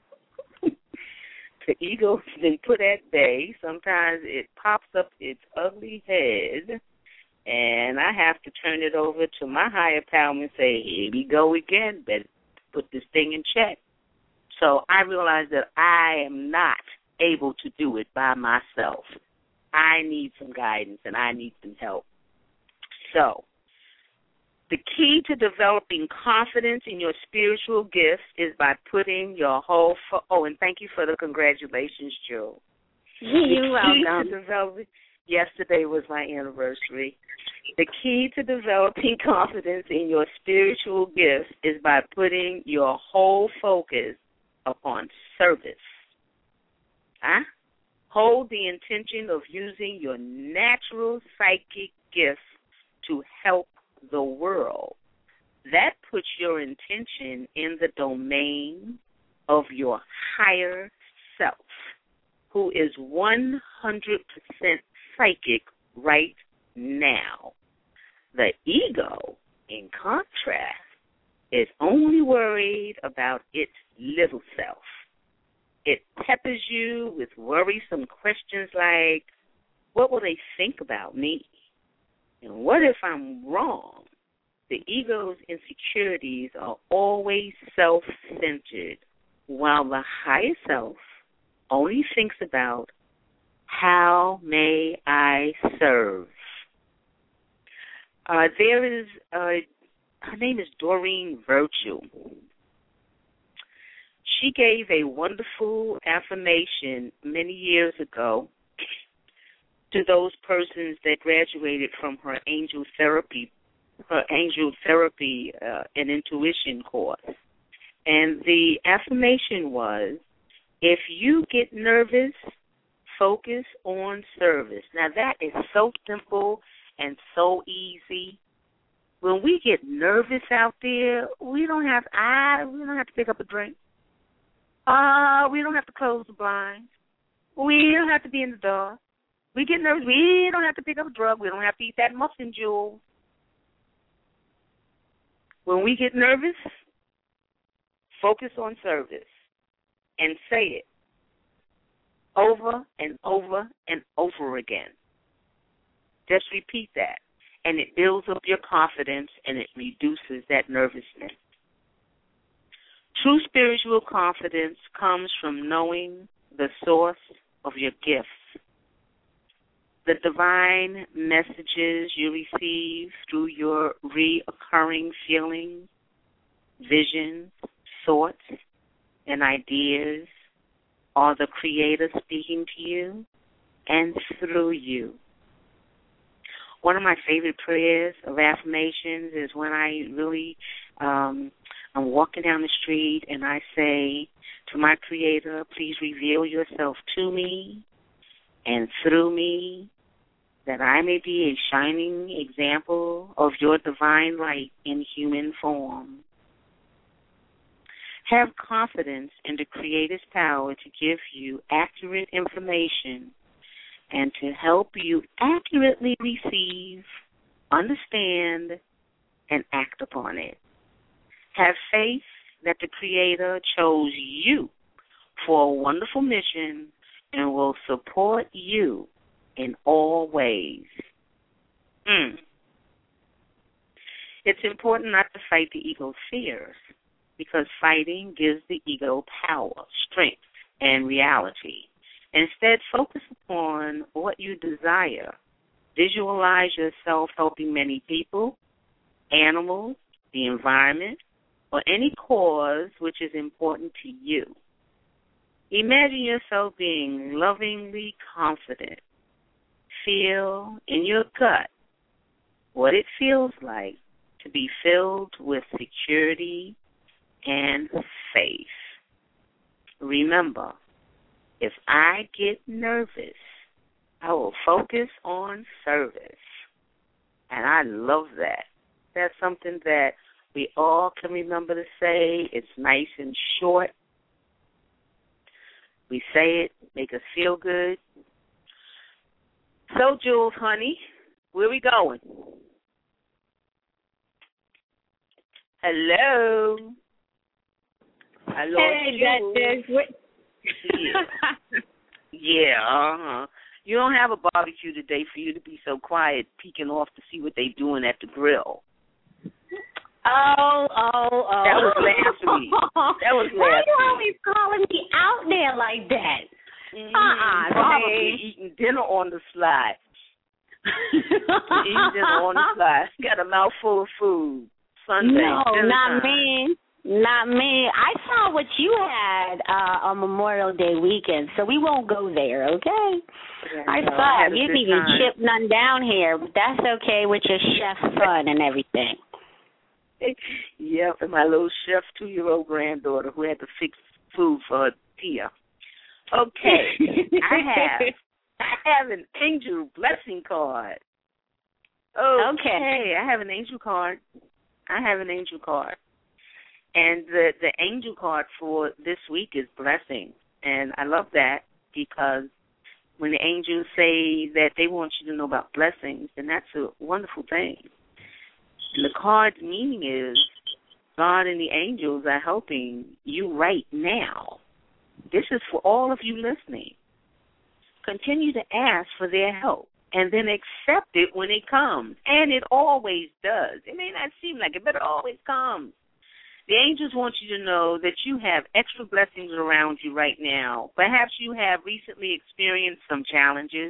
The ego's been put at bay. Sometimes it pops up its ugly head, and I have to turn it over to my higher power and say, here we go again. Better put this thing in check. So I realize that I am not able to do it by myself. I need some guidance, and I need some help. So the key to developing confidence in your spiritual gifts is by putting your whole fo- oh, and thank you for the congratulations, Joe. You're welcome. To develop- yesterday was my anniversary. The key to developing confidence in your spiritual gifts is by putting your whole focus upon service. Huh? Hold the intention of using your natural psychic gifts to help the world. That puts your intention in the domain of your higher self, who is one hundred percent psychic right now. The ego, in contrast, is only worried about its little self. It peppers you with worrisome questions like, what will they think about me? And what if I'm wrong? The ego's insecurities are always self-centered, while the higher self only thinks about, how may I serve? Uh, there is, uh, her name is Doreen Virtue. She gave a wonderful affirmation many years ago to those persons that graduated from her angel therapy, her angel therapy uh, and intuition course. And the affirmation was, if you get nervous, focus on service. Now that is so simple and so easy. When we get nervous out there, we don't have I we don't have to pick up a drink. Uh, we don't have to close the blinds. We don't have to be in the dark. We get nervous. We don't have to pick up a drug. We don't have to eat that muffin, Jewel. When we get nervous, focus on service and say it over and over and over again. Just repeat that, and it builds up your confidence and it reduces that nervousness. True spiritual confidence comes from knowing the source of your gifts. The divine messages you receive through your reoccurring feelings, visions, thoughts, and ideas are the Creator speaking to you and through you. One of my favorite prayers of affirmations is when I really, um, I'm walking down the street and I say to my Creator, please reveal yourself to me and through me, that I may be a shining example of your divine light in human form. Have confidence in the Creator's power to give you accurate information and to help you accurately receive, understand, and act upon it. Have faith that the Creator chose you for a wonderful mission and will support you in all ways. Mm. It's important not to fight the ego's fears, because fighting gives the ego power, strength, and reality. Instead, focus upon what you desire. Visualize yourself helping many people, animals, the environment, or any cause which is important to you. Imagine yourself being lovingly confident. Feel in your gut what it feels like to be filled with security and faith. Remember, if I get nervous, I will focus on service. And I love that. That's something that we all can remember to say. It's nice and short. We say it, make us feel good. So, Jules, honey, where we going? Hello. Hello, hey, Jules. Yeah, yeah uh-huh. You don't have a barbecue today for you to be so quiet, peeking off to see what they doing at the grill. Oh, oh, oh. That was last week. That was last Why week. you always calling me out there like that? Mm-hmm. Uh-uh, Probably eating dinner on the slide. Eating dinner on the slide. Got a mouthful of food. Sunday. No, dinner not time. me. Not me. I saw what you had uh, on Memorial Day weekend, so we won't go there, okay? Yeah, I no, saw I it. You didn't even time. chip none down here, but that's okay with your chef's son and everything. Yep, and my little chef two-year-old granddaughter who had to fix food for her Tia. Okay, I have I have an angel blessing card. Okay. okay, I have an angel card. I have an angel card. And the, the angel card for this week is blessing. And I love that because when the angels say that they want you to know about blessings, then that's a wonderful thing. And the card's meaning is God and the angels are helping you right now. This is for all of you listening. Continue to ask for their help and then accept it when it comes. And it always does. It may not seem like it, but it always comes. The angels want you to know that you have extra blessings around you right now. Perhaps you have recently experienced some challenges,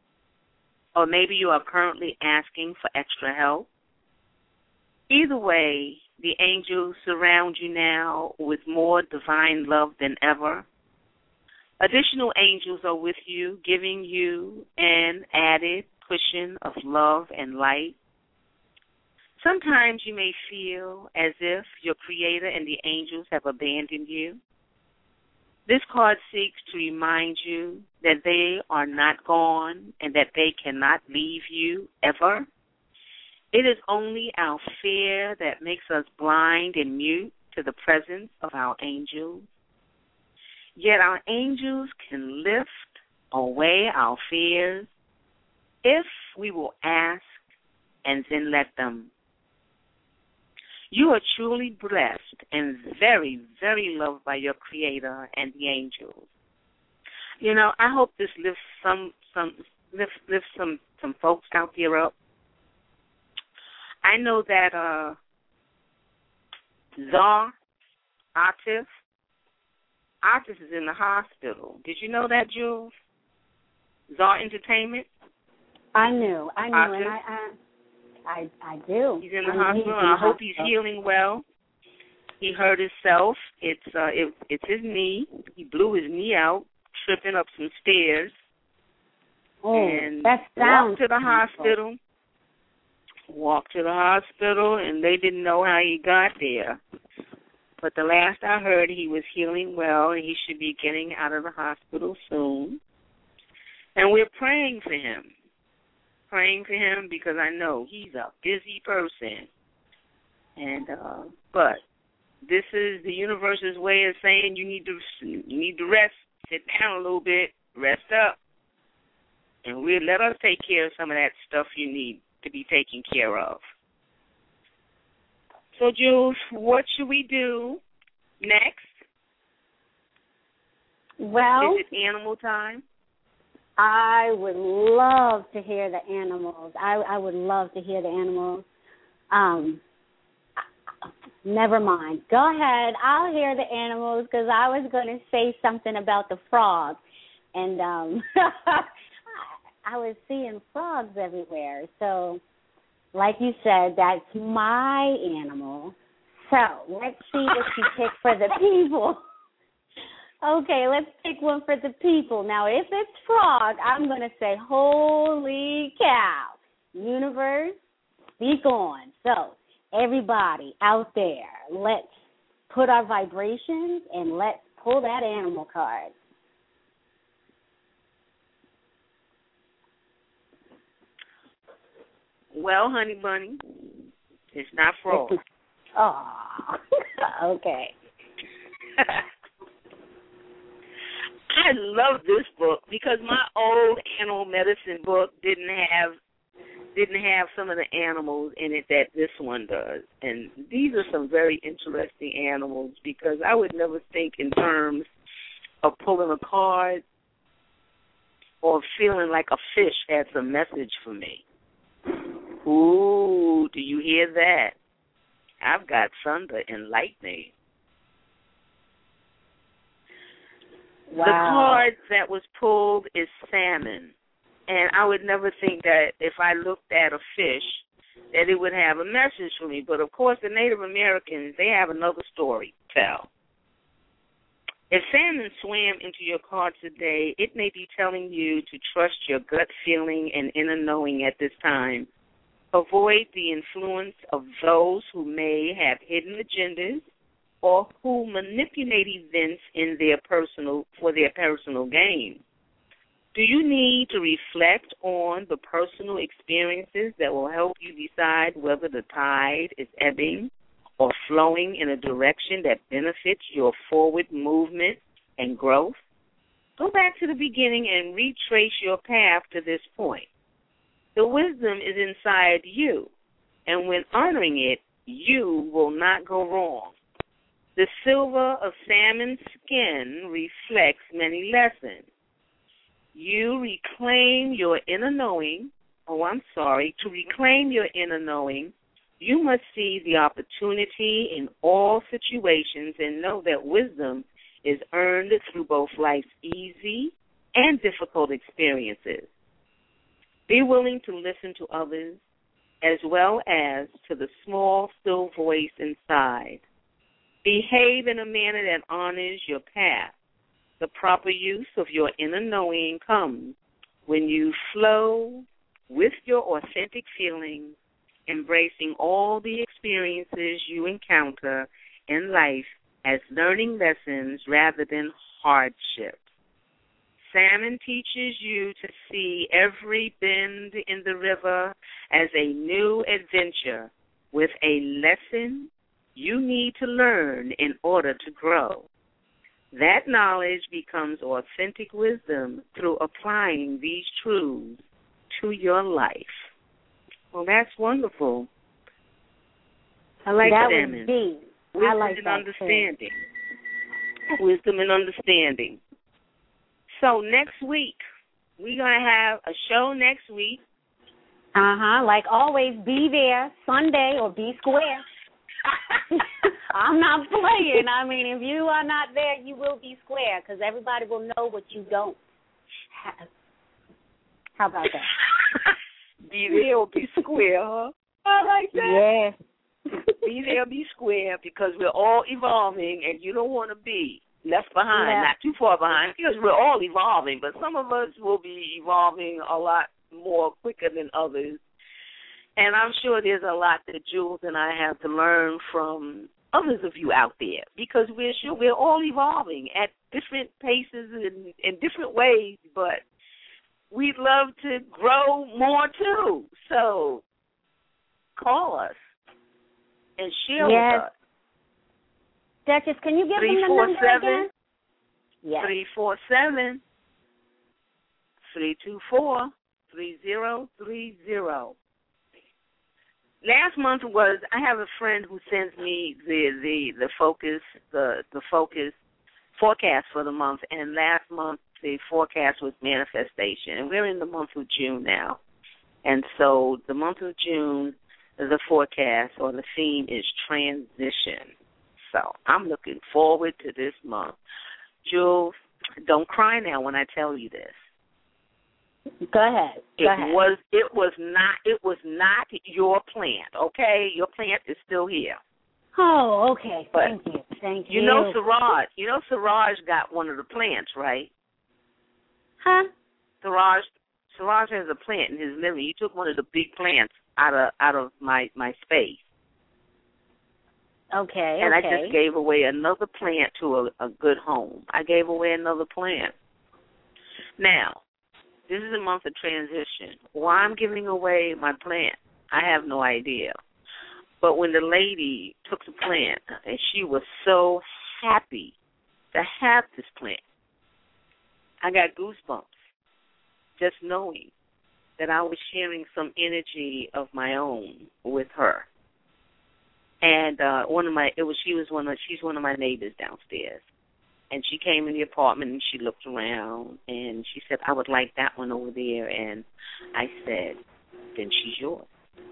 or maybe you are currently asking for extra help. Either way, the angels surround you now with more divine love than ever. Additional angels are with you, giving you an added cushion of love and light. Sometimes you may feel as if your Creator and the angels have abandoned you. This card seeks to remind you that they are not gone and that they cannot leave you ever. It is only our fear that makes us blind and mute to the presence of our angels. Yet our angels can lift away our fears if we will ask and then let them. You are truly blessed and very, very loved by your Creator and the angels. You know, I hope this lifts some some lifts, lifts some, some folks out there up. I know that uh, Zar Atif, Atif is in the hospital. Did you know that, Jules? Zar Entertainment? I knew. I knew. Atif? And I, I I I do. He's in the I hospital. He's in I the hope hospital. he's healing well. He hurt himself. It's uh, it, it's his knee. He blew his knee out, tripping up some stairs. Oh, and that sounds walked to the painful. hospital. Walked to the hospital, and they didn't know how he got there. But the last I heard, he was healing well, and he should be getting out of the hospital soon. And we're praying for him. Praying for him because I know he's a busy person. And uh, but This is the universe's way of saying you need to you need to rest, sit down a little bit, rest up, and we'll let us take care of some of that stuff you need to be taken care of. So, Jules, what should we do next? Well, is it animal time? I would love to hear the animals. I, I would love to hear the animals. Um, never mind. Go ahead. I'll hear the animals because I was going to say something about the frogs. And um, I was seeing frogs everywhere. So, like you said, that's my animal. So, let's see what you pick for the people. Okay, let's pick one for the people. Now, if it's frog, I'm going to say, holy cow. Universe, speak on. So, everybody out there, let's put our vibrations and let's pull that animal card. Well, honey bunny, it's not frog. Oh, okay. I love this book because my old animal medicine book didn't have didn't have some of the animals in it that this one does. And these are some very interesting animals because I would never think in terms of pulling a card or feeling like a fish had some message for me. Ooh, do you hear that? I've got thunder and lightning. Wow. The card that was pulled is salmon. And I would never think that if I looked at a fish that it would have a message for me. But, of course, the Native Americans, they have another story to tell. If salmon swam into your card today, it may be telling you to trust your gut feeling and inner knowing at this time. Avoid the influence of those who may have hidden agendas or who manipulate events in their personal for their personal gain. Do you need to reflect on the personal experiences that will help you decide whether the tide is ebbing or flowing in a direction that benefits your forward movement and growth? Go back to the beginning and retrace your path to this point. The wisdom is inside you, and when honoring it, you will not go wrong. The silver of salmon's skin reflects many lessons. You reclaim your inner knowing. Oh, I'm sorry. To reclaim your inner knowing, you must see the opportunity in all situations and know that wisdom is earned through both life's easy and difficult experiences. Be willing to listen to others as well as to the small, still voice inside. Behave in a manner that honors your path. The proper use of your inner knowing comes when you flow with your authentic feelings, embracing all the experiences you encounter in life as learning lessons rather than hardships. Salmon teaches you to see every bend in the river as a new adventure with a lesson you need to learn in order to grow. That knowledge becomes authentic wisdom through applying these truths to your life. Well, that's wonderful. I like that salmon. Was deep. Wisdom I like and that understanding. Too. Wisdom and understanding. So next week, we're going to have a show next week. Uh-huh. Like always, be there Sunday or be square. I'm not playing. I mean, if you are not there, you will be square because everybody will know what you don't have. How about that? Be there or be square, huh? I like that. Yeah. Be there or be square because we're all evolving and you don't want to be left behind, yeah. not too far behind because we're all evolving, but some of us will be evolving a lot more quicker than others. And I'm sure there's a lot that Jules and I have to learn from others of you out there because we're sure we're all evolving at different paces and in different ways, but we'd love to grow more too. So call us and share yes. with us. Duchess, can you give three them the four number seven, again? Yes. three four seven, three two four, three zero three zero. Last month was, I have a friend who sends me the, the, the focus, the, the focus forecast for the month, and last month the forecast was manifestation, and we're in the month of June now. And so the month of June, the forecast or the theme is transition. So I'm looking forward to this month. Jules, don't cry now when I tell you this. Go ahead. Go it ahead. was it was not it was not your plant, okay? Your plant is still here. Oh, okay. But Thank you. Thank you. You know Siraj. You know Siraj got one of the plants, right? Huh? Siraj Siraj has a plant in his living. He took one of the big plants out of out of my, my space. Okay. And okay. I just gave away another plant to a, a good home. I gave away another plant. Now, this is a month of transition. Why I'm giving away my plant, I have no idea. But when the lady took the plant, and she was so happy to have this plant, I got goosebumps just knowing that I was sharing some energy of my own with her. And uh, one of my, it was she was one of she's one of my neighbors downstairs. And she came in the apartment and she looked around and she said, I would like that one over there. And I said, then she's yours.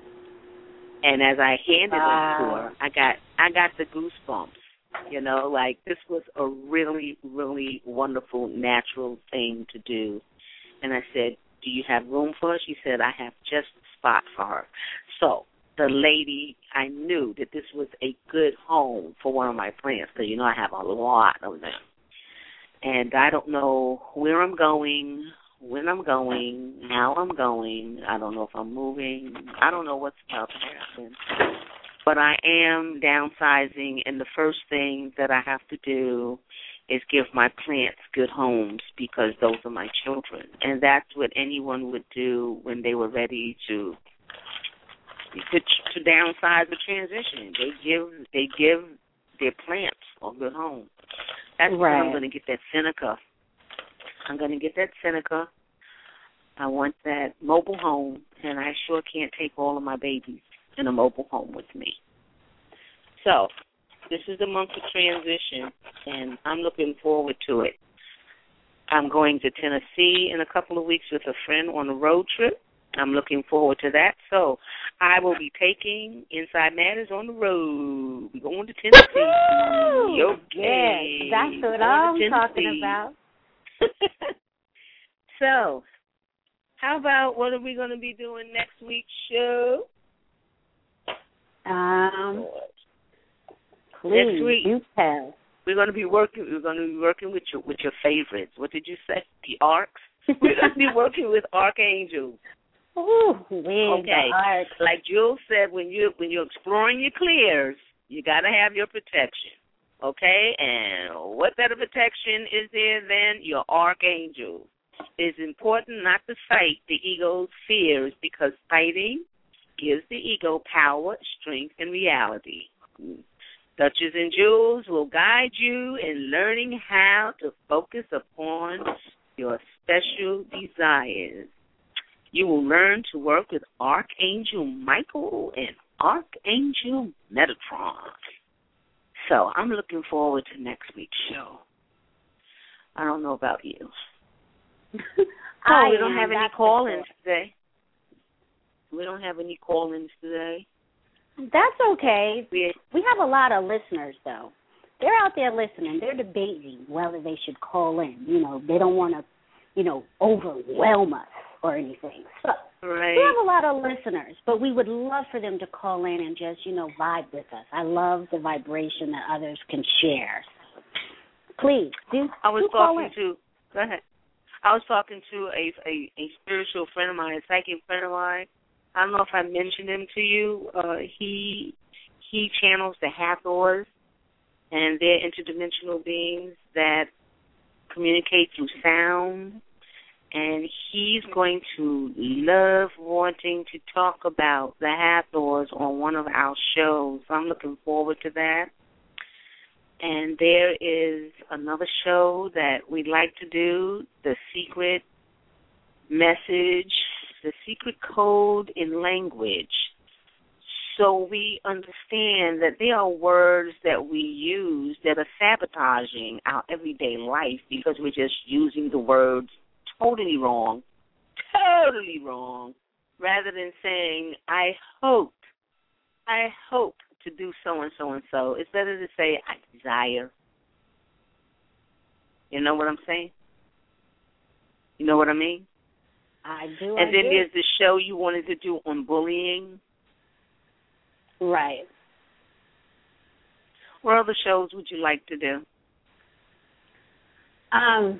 And as I handed wow. it to her, I got I got the goosebumps. You know, like this was a really, really wonderful, natural thing to do. And I said, do you have room for her? She said, I have just a spot for her. So the lady, I knew that this was a good home for one of my plants because, you know, I have a lot of them. And I don't know where I'm going, when I'm going, how I'm going. I don't know if I'm moving. I don't know what's about to happen. But I am downsizing, and the first thing that I have to do is give my plants good homes because those are my children. And that's what anyone would do when they were ready to to, to downsize the transition. They give they give their plants a good home. That's right. why I'm going to get that Seneca. I'm going to get that Seneca. I want that mobile home, and I sure can't take all of my babies in a mobile home with me. So this is the month of transition, and I'm looking forward to it. I'm going to Tennessee in a couple of weeks with a friend on a road trip. I'm looking forward to that. So I will be taking Inside Matters on the road. We're going to Tennessee. Woo-hoo! Okay. Yes, that's what I'm talking about. So how about what are we going to be doing next week's show? Um, please, next week, you tell. We're going to be working. We're going to be working with your with your favorites. What did you say? The arcs. We're going to be working with archangels. Ooh, we okay. the arcs. Like Jules said, when you when you're exploring your clears, you got to have your protection. Okay, and what better protection is there than your archangel? It's important not to fight the ego's fears because fighting gives the ego power, strength, and reality. Duchess and Jules will guide you in learning how to focus upon your special desires. You will learn to work with Archangel Michael and Archangel Metatron. So I'm looking forward to next week's show. I don't know about you. oh, we don't have any call-ins today. We don't have any call-ins today. That's okay. We, we have a lot of listeners, though. They're out there listening. They're debating whether they should call in. You know, they don't want to, you know, overwhelm us or anything. So right. we have a lot of listeners, but we would love for them to call in and just, you know, vibe with us. I love the vibration that others can share. Please, do, I was do call talking in. to, go ahead. I was talking to a, a, a spiritual friend of mine, a psychic friend of mine. I don't know if I mentioned him to you. Uh, he he channels the Hathors, and they're interdimensional beings that communicate through sound. And he's going to love wanting to talk about the Hathors on one of our shows. So I'm looking forward to that. And there is another show that we'd like to do, The Secret Message, The Secret Code in Language. So we understand that there are words that we use that are sabotaging our everyday life because we're just using the words totally wrong, totally wrong, rather than saying, I hope, I hope to do so-and-so and so. It's better to say, I desire. You know what I'm saying? You know what I mean? I do, And I then do. there's the show you wanted to do on bullying. Right. What other shows would you like to do? Um,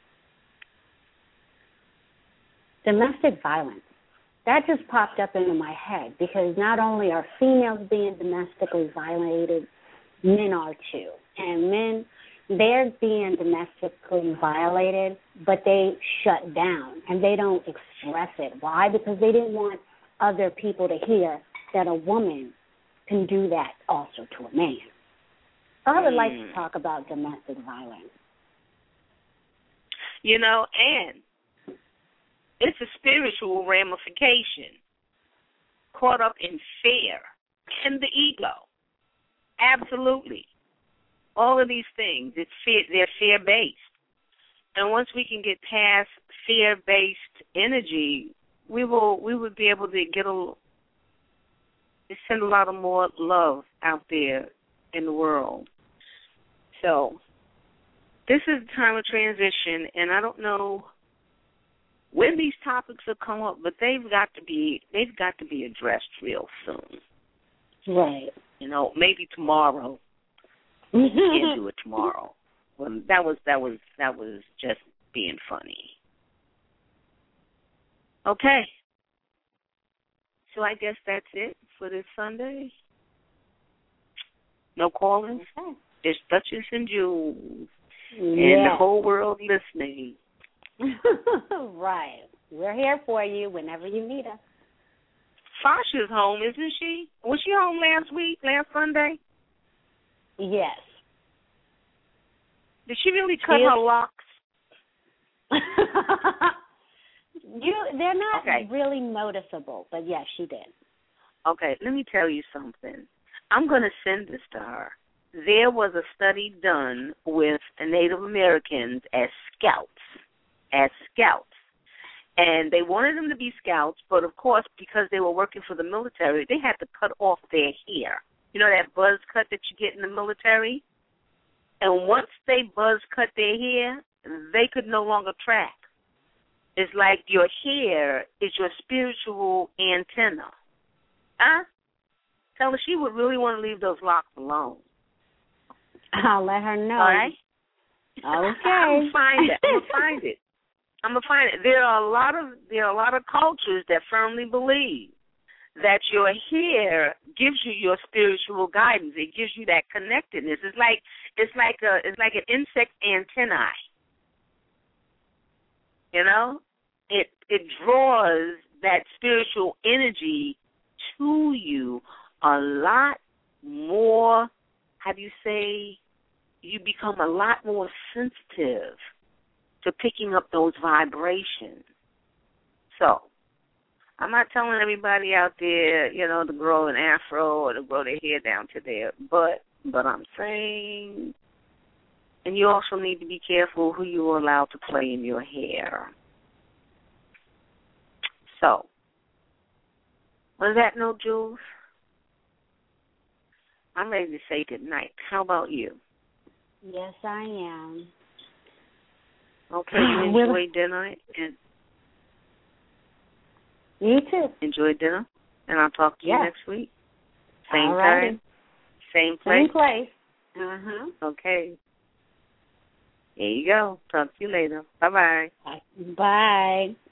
domestic violence. That just popped up into my head because not only are females being domestically violated, men are too. And men, they're being domestically violated, but they shut down and they don't express it. Why? Because they didn't want other people to hear that a woman can do that also to a man. So I would mm. like to talk about domestic violence. You know, and it's a spiritual ramification caught up in fear and the ego. Absolutely. All of these things, it's fear, they're fear-based. And once we can get past fear-based energy, we will we will be able to get a send a lot of more love out there in the world. So this is the time of transition, and I don't know when these topics will come up, but they've got to be they've got to be addressed real soon. Right. You know, maybe tomorrow. We can't do it tomorrow. Well, that was that was that was just being funny. Okay. So I guess that's it for this Sunday. No callings. Okay. Just Duchess and Jules. Yeah. And the whole world listening. Right. We're here for you whenever you need us. Fasha's home, isn't she? Was she home last week, last Sunday? Yes. Did she really cut She is- her locks? you, they're not Okay. really noticeable, but yes, she did. Okay, let me tell you something. I'm going to send this to her. There was a study done with Native Americans as scouts, as scouts. And they wanted them to be scouts, but, of course, because they were working for the military, they had to cut off their hair. You know that buzz cut that you get in the military? And once they buzz cut their hair, they could no longer track. It's like your hair is your spiritual antenna. Huh? Tell her she would really want to leave those locks alone. I'll let her know. All right? Okay. I'm gonna find it. I'm gonna find it. I'm gonna find it. There are a lot of there are a lot of cultures that firmly believe that your hair gives you your spiritual guidance. It gives you that connectedness. It's like it's like a it's like an insect antennae. You know, it it draws that spiritual energy to you a lot more. How do you say? You become a lot more sensitive to picking up those vibrations. So, I'm not telling everybody out there, you know, to grow an afro or to grow their hair down to there, but but I'm saying, and you also need to be careful who you allow to play in your hair. So, on that note, Jules, I'm ready to say good night. How about you? Yes, I am. Okay, you enjoy dinner and You too. enjoy dinner, and I'll talk to you Yes. next week. Same Alrighty. time, same place. Same place. Uh huh. Okay. There you go. Talk to you later. Bye bye. Bye.